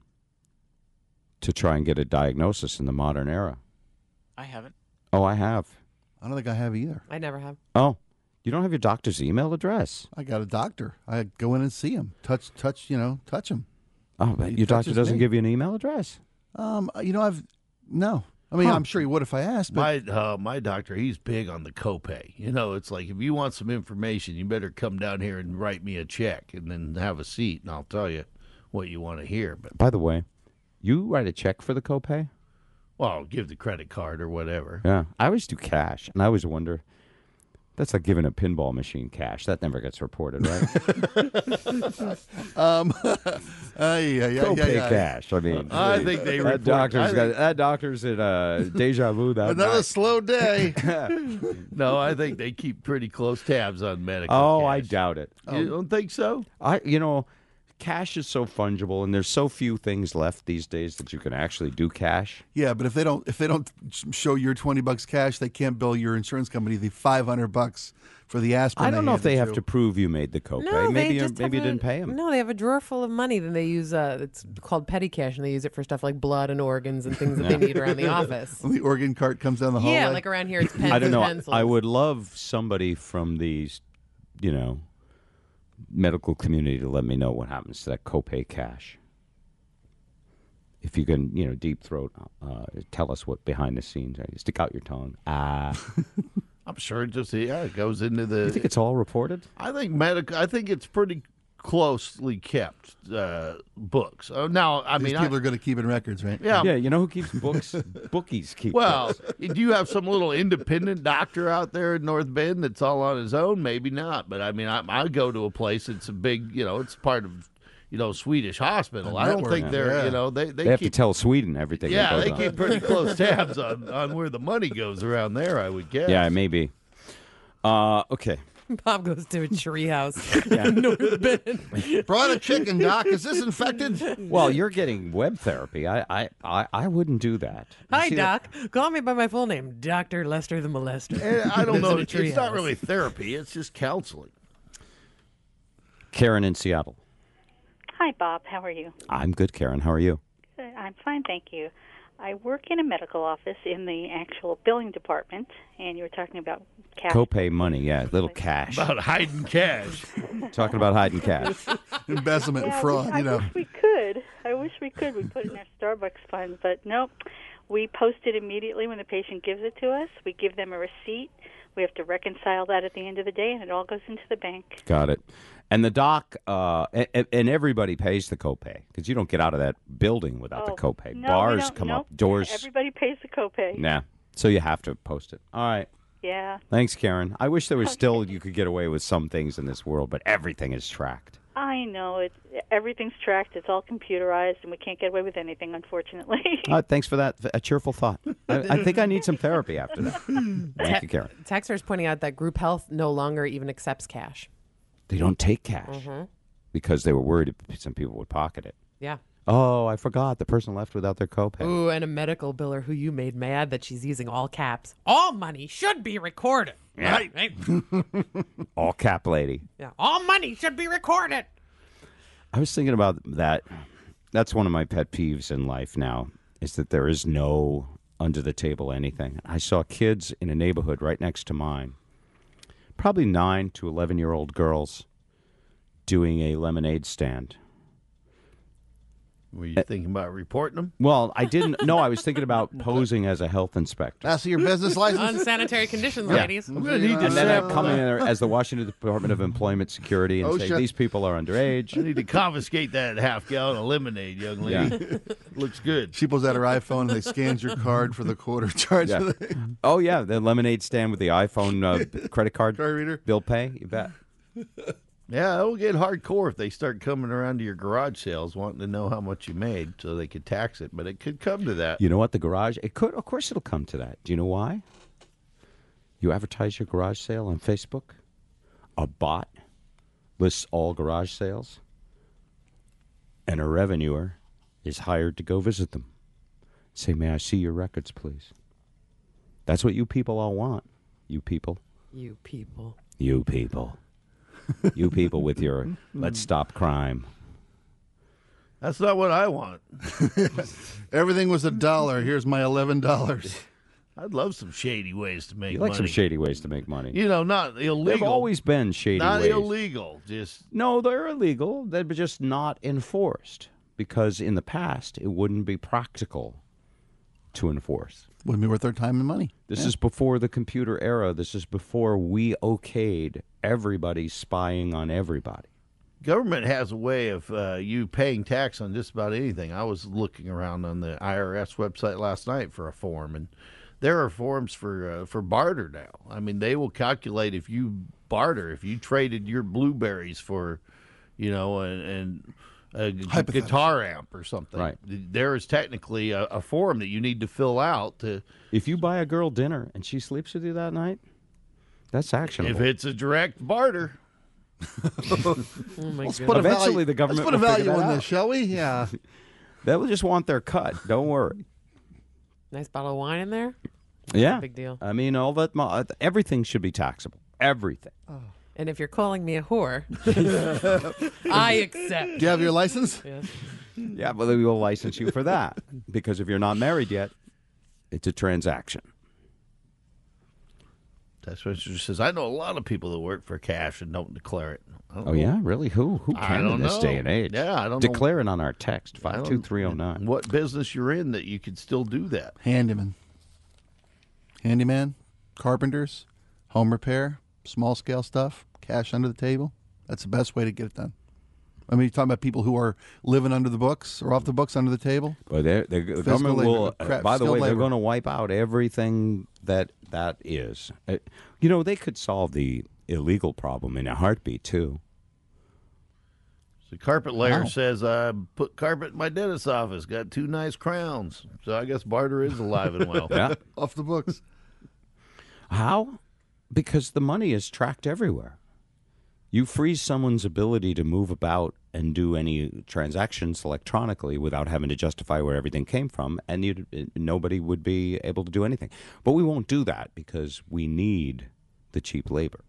to try and get a diagnosis in the modern era? I haven't. Oh, I have. I don't think I have either. I never have. Oh, you don't have your doctor's email address? I got a doctor. I go in and see him. Touch, touch, you know, touch him. Oh, but He your doctor touches doesn't me. give you an email address? Um, you know, I've no. I mean, Huh. I'm sure he would if I asked. But My uh, my doctor, he's big on the copay. You know, it's like if you want some information, you better come down here and write me a check, and then have a seat, and I'll tell you what you want to hear. But By the way, you write a check for the copay? well, I'll give the credit card or whatever. Yeah, I always do cash, and I always wonder. That's like giving a pinball machine cash. That never gets reported, right? um, uh, yeah, yeah, Copay yeah, yeah. cash. I mean, I think they that report- doctor's I got think- that doctor's at uh, Deja Vu that Another night. slow day. No, I think they keep pretty close tabs on medical. Oh, cash. I doubt it. You don't think so? I, you know, cash is so fungible, and there's so few things left these days that you can actually do cash. Yeah, but if they don't, if they don't show your twenty bucks cash, they can't bill your insurance company the five hundred bucks for the aspirin. I don't know if they handed have you. to prove you made the copay. No, maybe they you, just maybe you have a- didn't pay them. No, they have a drawer full of money. Then they use uh, it's called petty cash, and they use it for stuff like blood and organs and things that they need around the office. The organ cart comes down the hallway. Yeah, like around here, it's pens I don't know. and pencils. I would love somebody from the, you know, medical community to let me know what happens to that copay cash. If you can, you know, deep throat, uh, tell us what behind the scenes. Right? Stick out your tongue. Ah. I'm sure it just yeah, it goes into the. You think it's all reported? I think medical. I think it's pretty closely kept uh, books. Uh, now, I These mean, people I, are good at keeping records, right? Yeah. Yeah, you know who keeps books? Bookies keep well, books. do you have some little independent doctor out there in North Bend that's all on his own? Maybe not, but I mean, I, I go to a place. It's a big, you know, it's part of, you know, Swedish hospital. A I don't network, think they're, yeah. you know, they they, They, have keep, to tell Sweden everything. yeah, that they goes on. keep pretty close tabs on on where the money goes around there. I would guess. Yeah, maybe. Uh, okay. Bob goes to a treehouse Yeah. in North Bend. Brought a chicken, Doc. Is this infected? Well, you're getting web therapy. I, I, I, I wouldn't do that. You Hi, see that- Doc. Call me by my full name, Doctor Lester the Molester. And I don't know. Lives It's in a not treehouse. really therapy. It's just counseling. Karen in Seattle. Hi, Bob. How are you? I'm good, Karen. How are you? Good. I'm fine, thank you. I work in a medical office in the actual billing department, and you were talking about cash. Copay money, yeah, little cash. About hiding cash. Talking about hiding cash. Embezzlement and Yeah, fraud, we, I you know. wish we could. I wish we could. We put it in our Starbucks fund, but nope. We post it immediately when the patient gives it to us. We give them a receipt. We have to reconcile that at the end of the day, and it all goes into the bank. Got it. And the doc, uh, and, and everybody pays the copay because you don't get out of that building without the Oh, copay. no, we Bars don't- come nope. up, doors. Everybody pays the copay. Nah. So you have to post it. All right. Yeah. Thanks, Karen. I wish there was still you could get away with some things in this world, but everything is tracked. I know. It's, everything's tracked. It's all computerized, and we can't get away with anything, unfortunately. Uh, thanks for that. A cheerful thought. I, I think I need some therapy after that. Thank you, Karen. Texter is pointing out that group health no longer even accepts cash. They don't take cash Mm-hmm. because they were worried if some people would pocket it. Yeah. Oh, I forgot. The person left without their copay. Ooh, and a medical biller who you made mad that she's using all caps. All money should be recorded. Yeah. Right? right? All cap lady. Yeah. All money should be recorded. I was thinking about that. That's one of my pet peeves in life now, is that there is no under the table anything. I saw kids in a neighborhood right next to mine, probably nine to eleven year old girls, doing a lemonade stand. Were you thinking about reporting them? Well, I didn't. No, I was thinking about posing as a health inspector. That's your business license? Unsanitary conditions, Yeah. ladies. And then I'd come in there as the Washington Department of Employment Security and Oh, say, shit. these people are underage. I need to confiscate that half gallon of lemonade, young lady. Looks good. She pulls out her iPhone and they scans your card for the quarter charge. Yeah. Oh, yeah, the lemonade stand with the iPhone uh, credit card, card reader. bill pay, you bet. Yeah, it'll get hardcore if they start coming around to your garage sales wanting to know how much you made so they could tax it. But it could come to that. You know what? The garage, it could, of course it'll come to that. Do you know why? You advertise your garage sale on Facebook. A bot lists all garage sales. And a revenuer is hired to go visit them. Say, may I see your records, please? That's what you people all want. You people. You people. You people. You people with your let's stop crime. That's not what I want. Everything was a dollar. Here's my eleven dollars. I'd love some shady ways to make You like money. some shady ways to make money. You know, not illegal. They've always been shady Not ways. illegal. Just No, they're illegal. They're just not enforced because in the past it wouldn't be practical to enforce. Wouldn't be worth their time and money. This Yeah. is before the computer era. This is before we okayed everybody spying on everybody. government has a way of uh, you paying tax on just about anything. I was looking around on the I R S website last night for a form, and there are forms for uh, for barter now. I mean, they will calculate if you barter, if you traded your blueberries for, you know, and, and a g- guitar amp or something. Right. There is technically a, a form that you need to fill out to. If you buy a girl dinner and she sleeps with you that night, that's actionable. If it's a direct barter. Oh my Let's God. put a Eventually, value, the government let's put a will figure value that on out. this, shall we? Yeah. They'll just want their cut. Don't worry. Nice bottle of wine in there. Yeah. Big deal. I mean, all that. mo- Everything should be taxable. Everything. And if you're calling me a whore, I accept. Do you have your license? Yes. Yeah, well, we will license you for that because if you're not married yet, it's a transaction. That's what she says. I know a lot of people that work for cash and don't declare it. I don't Oh know. yeah, really? Who? Who I can don't in this know. day and age? Yeah, I don't know. Declare it on our text I five don't- two three zero nine. What business you're in that you could still do that? Handyman. Handyman, carpenters, home repair, small scale stuff, cash under the table. That's the best way to get it done. I mean, you're talking about people who are living under the books or off the books under the table. Well, they're, they're, the Physical government labor, will. uh, crap, by the skilled way, they're labor. going to wipe out everything that that is. Uh, you know, they could solve the illegal problem in a heartbeat too. The carpet layer Wow. says, I put carpet in my dentist's office, got two nice crowns. So I guess barter is alive and well. Yeah. Off the books. How? Because the money is tracked everywhere. You freeze someone's ability to move about and do any transactions electronically without having to justify where everything came from, and you nobody would be able to do anything. But we won't do that because we need the cheap labor.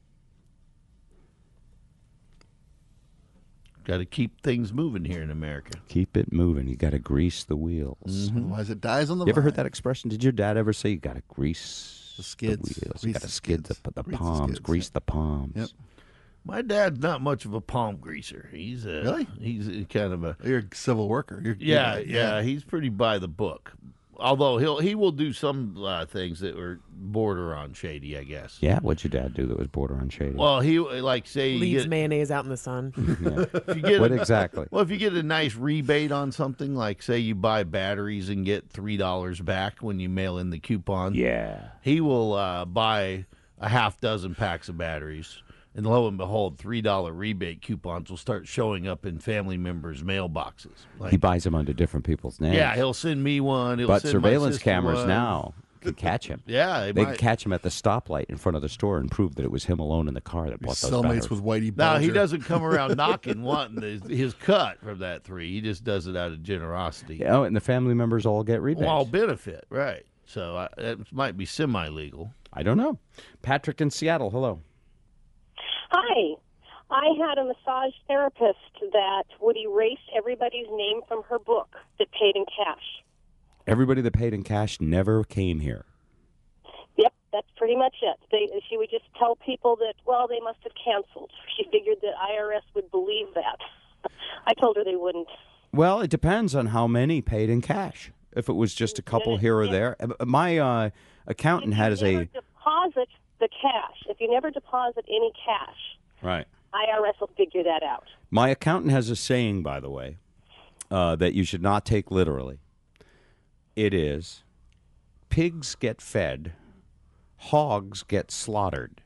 Got to keep things moving here in America. Keep it moving. You got to grease the wheels. Otherwise, it dies on the You ever heard vine. that expression? Did your dad ever say you got to grease The skids. the wheels? Grease You got to the skid the, skids. the Grease the palms, skids, grease the palms. Yep. My dad's not much of a palm greaser. He's a, Really? He's a kind of a You're a civil worker. You're, yeah, you're- yeah. He's pretty by the book. Although he'll he will do some uh, things that were border on shady, I guess. Yeah, what'd your dad do that was border on shady? Well, he like say you Leaves get, mayonnaise out in the sun. if you get What a- exactly? Well, if you get a nice rebate on something, like say you buy batteries and get three dollars back when you mail in the coupon. Yeah. He will uh, buy a half dozen packs of batteries, and lo and behold, three dollar rebate coupons will start showing up in family members' mailboxes. Like, He buys them under different people's names. yeah, he'll send me one. He'll But send my surveillance sister cameras one. now can catch him. Yeah, they They might. can catch him at the stoplight in front of the store and prove that it was him alone in the car that bought those cellmates batteries. with Whitey Now he Bulger. doesn't come around knocking wanting his, his cut from that three. He just does it out of generosity. Oh, and the family members all get rebates. Well, benefit, right? So I, it might be semi-legal. I don't know. Patrick in Seattle, hello. Hi. I had a massage therapist that would erase everybody's name from her book that paid in cash. Everybody that paid in cash never came here. Yep, that's pretty much it. They, she would just tell people that, well, they must have canceled. She figured that I R S would believe that. I told her they wouldn't. Well, it depends on how many paid in cash. If it was just a couple here or there. My uh, accountant had as a... deposit the cash. If you never deposit any cash, Right. I R S will figure that out. My accountant has a saying, by the way, uh, that you should not take literally. It is, pigs get fed, hogs get slaughtered.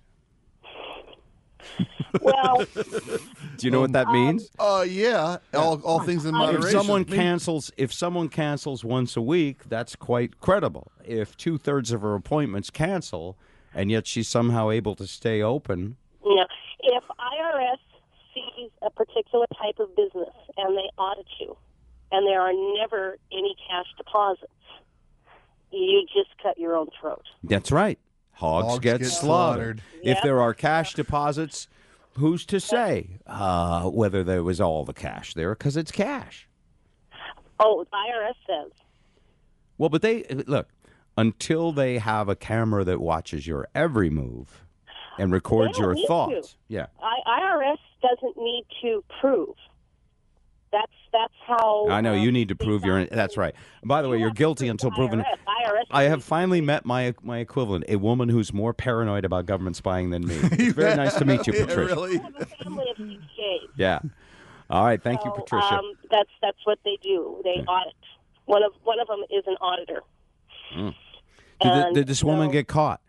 Well, do you know what that means? Uh, yeah. All, all things in moderation. If someone cancels, if someone cancels once a week, that's quite credible. If two thirds of her appointments cancel, and yet she's somehow able to stay open. No. If I R S sees a particular type of business and they audit you, and there are never any cash deposits, you just cut your own throat. That's right. Hogs, Hogs get, get slaughtered. slaughtered. If Yep. there are cash deposits, who's to say uh, whether there was all the cash there? Because it's cash. Oh, I R S says. Well, but they look until they have a camera that watches your every move and records They don't your need thoughts. to. Yeah. I, IRS doesn't need to prove. That's that's how. I know um, you need to prove your. That's right. And by the way, you're guilty until proven. I R S. I R S I have finally met my my equivalent, a woman who's more paranoid about government spying than me. It's very nice to meet you, Yeah, Patricia. really? I have a family of C P As. Yeah. All right. Thank you, So, Patricia. Um, that's that's what they do. They audit. One of one of them is an auditor. Mm. Did, th- and did this woman so- get caught?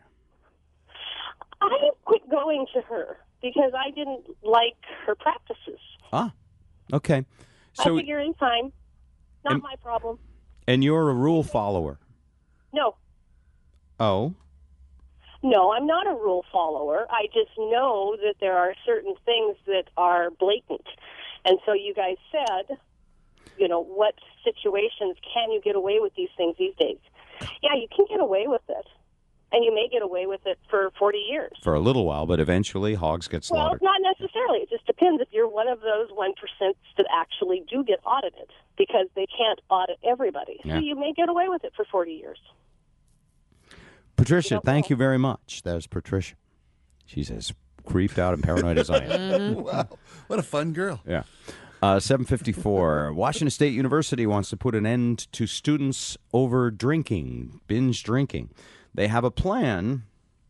I quit going to her because I didn't like her practices. Ah. Okay. So, I figure in time, not And- my problem. and you're a rule follower. No, Oh. no, I'm not a rule follower. I just know that there are certain things that are blatant. And so you guys said, you know, what situations can you get away with these things these days? Yeah, you can get away with it. And you may get away with it for forty years. For a little while, but eventually hogs get Well, slaughtered. not necessarily. It just depends if you're one of those one percent that actually do get audited because they can't audit everybody. Yeah. So you may get away with it for forty years. Patricia, thank you very much. That was Patricia. She's as creeped out and paranoid as I am. Wow. What a fun girl. Yeah. Uh, seven fifty-four. Washington State University wants to put an end to students over drinking, binge drinking. They have a plan,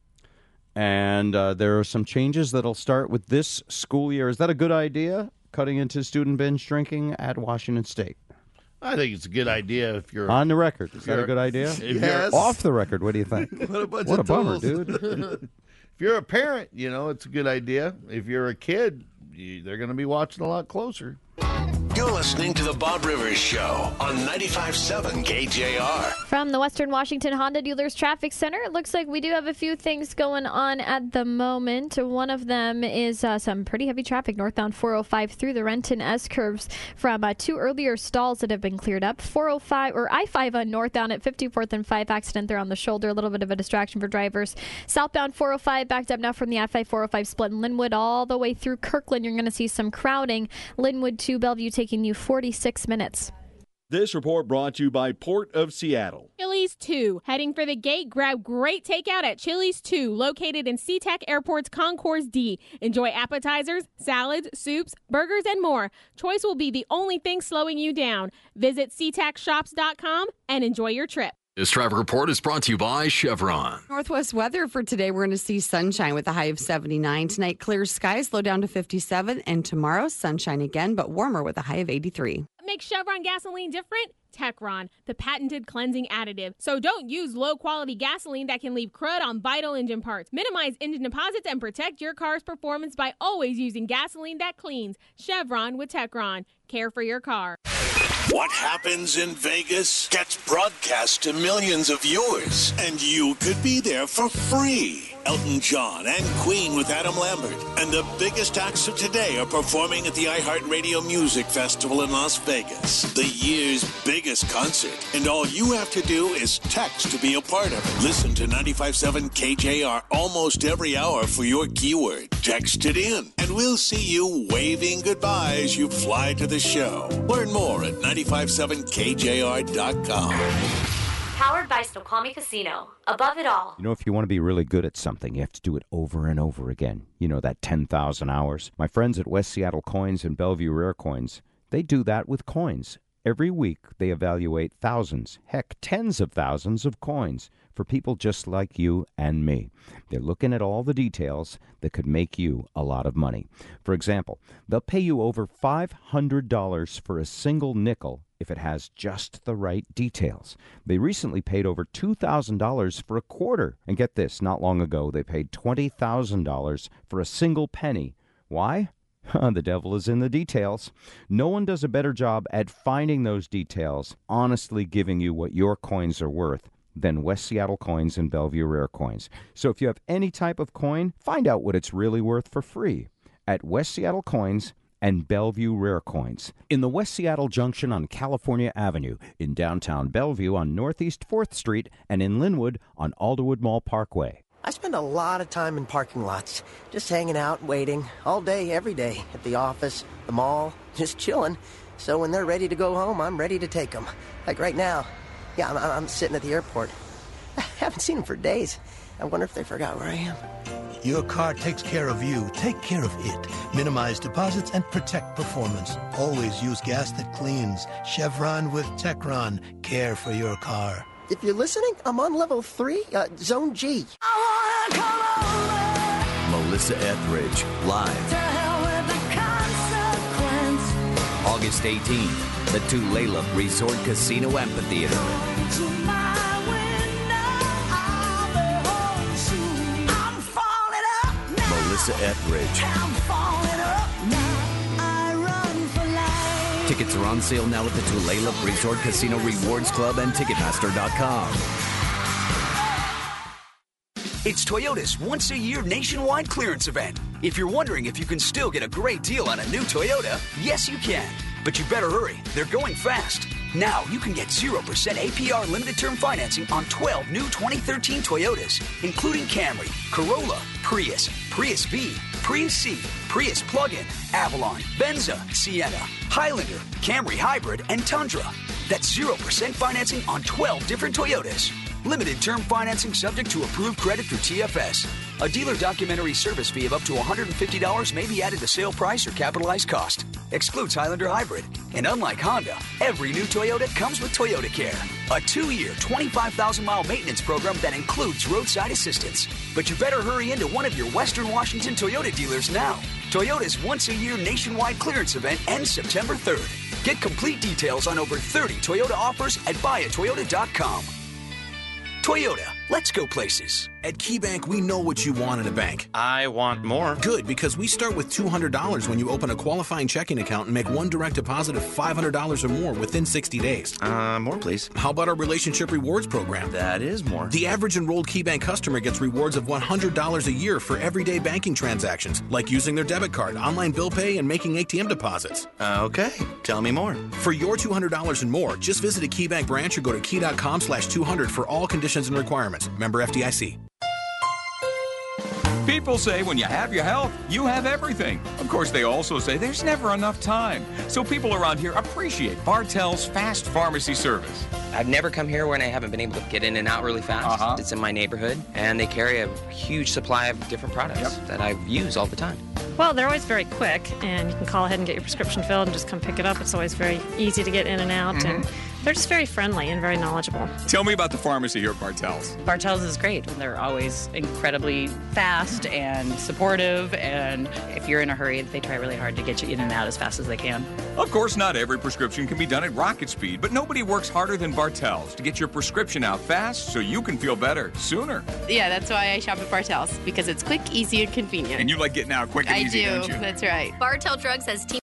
and uh, there are some changes that'll start with this school year. Is that a good idea, cutting into student binge drinking at Washington State? I think it's a good idea if you're On the record. Is that a you're- good idea? if you're- Yes. Off the record, what do you think? What a bunch What a of bummer, tools. dude. If you're a parent, you know, it's a good idea. If you're a kid, you, they're going to be watching a lot closer. You're listening to The Bob Rivers Show on ninety-five point seven K J R. From the Western Washington Honda Dealers Traffic Center, it looks like we do have a few things going on at the moment. One of them is uh, some pretty heavy traffic northbound four oh five through the Renton S-curves from uh, two earlier stalls that have been cleared up. four oh five or I five on northbound at fifty-fourth and five accident there on the shoulder. A little bit of a distraction for drivers. Southbound four oh five backed up now from the I five four oh five split in Linwood all the way through Kirkland. You're going to see some crowding. Linwood to Bellevue taking you forty-six minutes. This report brought to you by Port of Seattle. Chili's two. Heading for the gate, grab great takeout at Chili's two, located in SeaTac Airport's Concourse D. Enjoy appetizers, salads, soups, burgers, and more. Choice will be the only thing slowing you down. Visit sea tac shops dot com and enjoy your trip. This traffic report is brought to you by Chevron. Northwest weather for today, we're going to see sunshine with a high of seventy-nine. Tonight, clear skies, low down to fifty-seven. And tomorrow, sunshine again, but warmer with a high of eighty-three. Make Chevron gasoline different? Techron, the patented cleansing additive. So don't use low-quality gasoline that can leave crud on vital engine parts. Minimize engine deposits and protect your car's performance by always using gasoline that cleans. Chevron with Techron. Care for your car. What happens in Vegas gets broadcast to millions of viewers, and you could be there for free. Elton John and Queen with Adam Lambert and the biggest acts of today are performing at the iHeartRadio Music Festival in Las Vegas, the year's biggest concert. And all you have to do is text to be a part of it. Listen to ninety-five point seven K J R almost every hour for your keyword. Text it in, and we'll see you waving goodbye as you fly to the show. Learn more at ninety-five point seven K J R dot com. Powered by Snoqualmie Casino. Above it all. You know, if you want to be really good at something, you have to do it over and over again. You know, that ten thousand hours. My friends at West Seattle Coins and Bellevue Rare Coins They do that with coins. Every week, they evaluate thousands, heck, tens of thousands of coins for people just like you and me. They're looking at all the details that could make you a lot of money. For example, they'll pay you over five hundred dollars for a single nickel if it has just the right details. They recently paid over two thousand dollars for a quarter. And get this, not long ago, they paid twenty thousand dollars for a single penny. Why? The devil is in the details. No one does a better job at finding those details, honestly giving you what your coins are worth, than West Seattle Coins and Bellevue Rare Coins. So if you have any type of coin, find out what it's really worth for free at West Seattle Coins and Bellevue Rare Coins. In the West Seattle Junction on California Avenue, in downtown Bellevue on Northeast fourth Street, and in Linwood on Alderwood Mall Parkway. I spend a lot of time in parking lots, just hanging out, waiting, all day, every day, at the office, the mall, just chilling. So when they're ready to go home, I'm ready to take them. Like right now. Yeah, I'm, I'm sitting at the airport. I haven't seen them for days. I wonder if they forgot where I am. Your car takes care of you. Take care of it. Minimize deposits and protect performance. Always use gas that cleans. Chevron with Techron. Care for your car. If you're listening, I'm on level three, uh, zone G. Melissa Etheridge, live. To hell with the consequence. August eighteenth, the Tulalip Resort Casino Amphitheater. To my window, I'll be holding soon. I'm falling up now. Melissa Etheridge. I'm falling up now. I run for life. Tickets are on sale now at the Tulalip Resort Casino Rewards Club and Ticketmaster dot com. It's Toyota's once-a-year nationwide clearance event. If you're wondering if you can still get a great deal on a new Toyota, yes, you can. But you better hurry. They're going fast. Now you can get zero percent A P R limited-term financing on twelve new twenty thirteen Toyotas, including Camry, Corolla, Prius, Prius V, Prius C, Prius Plug-in, Avalon, Venza, Sienna, Highlander, Camry Hybrid, and Tundra. That's zero percent financing on twelve different Toyotas. Limited term financing subject to approved credit through T F S. A dealer documentary service fee of up to one hundred fifty dollars may be added to sale price or capitalized cost. Excludes Highlander Hybrid. And unlike Honda, every new Toyota comes with Toyota Care, a two-year, twenty-five thousand mile maintenance program that includes roadside assistance. But you better hurry into one of your Western Washington Toyota dealers now. Toyota's once-a-year nationwide clearance event ends September third. Get complete details on over thirty Toyota offers at buy a toyota dot com. Toyota, let's go places. At KeyBank, we know what you want in a bank. I want more. Good, because we start with two hundred dollars when you open a qualifying checking account and make one direct deposit of five hundred dollars or more within sixty days. Uh, more, please. How about our Relationship Rewards program? That is more. The average enrolled KeyBank customer gets rewards of one hundred dollars a year for everyday banking transactions, like using their debit card, online bill pay, and making A T M deposits. Uh, okay, tell me more. For your two hundred dollars and more, just visit a KeyBank branch or go to key.com slash 200 for all conditions and requirements. Member F D I C. People say when you have your health, you have everything. Of course, they also say there's never enough time. So people around here appreciate Bartell's fast pharmacy service. I've never come here when I haven't been able to get in and out really fast. Uh-huh. It's in my neighborhood, and they carry a huge supply of different products yep. that I use all the time. Well, they're always very quick, and you can call ahead and get your prescription filled and just come pick it up. It's always very easy to get in and out, mm-hmm. and they're just very friendly and very knowledgeable. Tell me about the pharmacy here at Bartell's. Bartell's is great. They're always incredibly fast and supportive, and if you're in a hurry, they try really hard to get you in and out as fast as they can. Of course, not every prescription can be done at rocket speed, but nobody works harder than Bartell's to get your prescription out fast so you can feel better sooner. Yeah, that's why I shop at Bartell's, because it's quick, easy, and convenient. And you like getting out quick and I easy, do. don't you? That's right. Bartell Drugs has team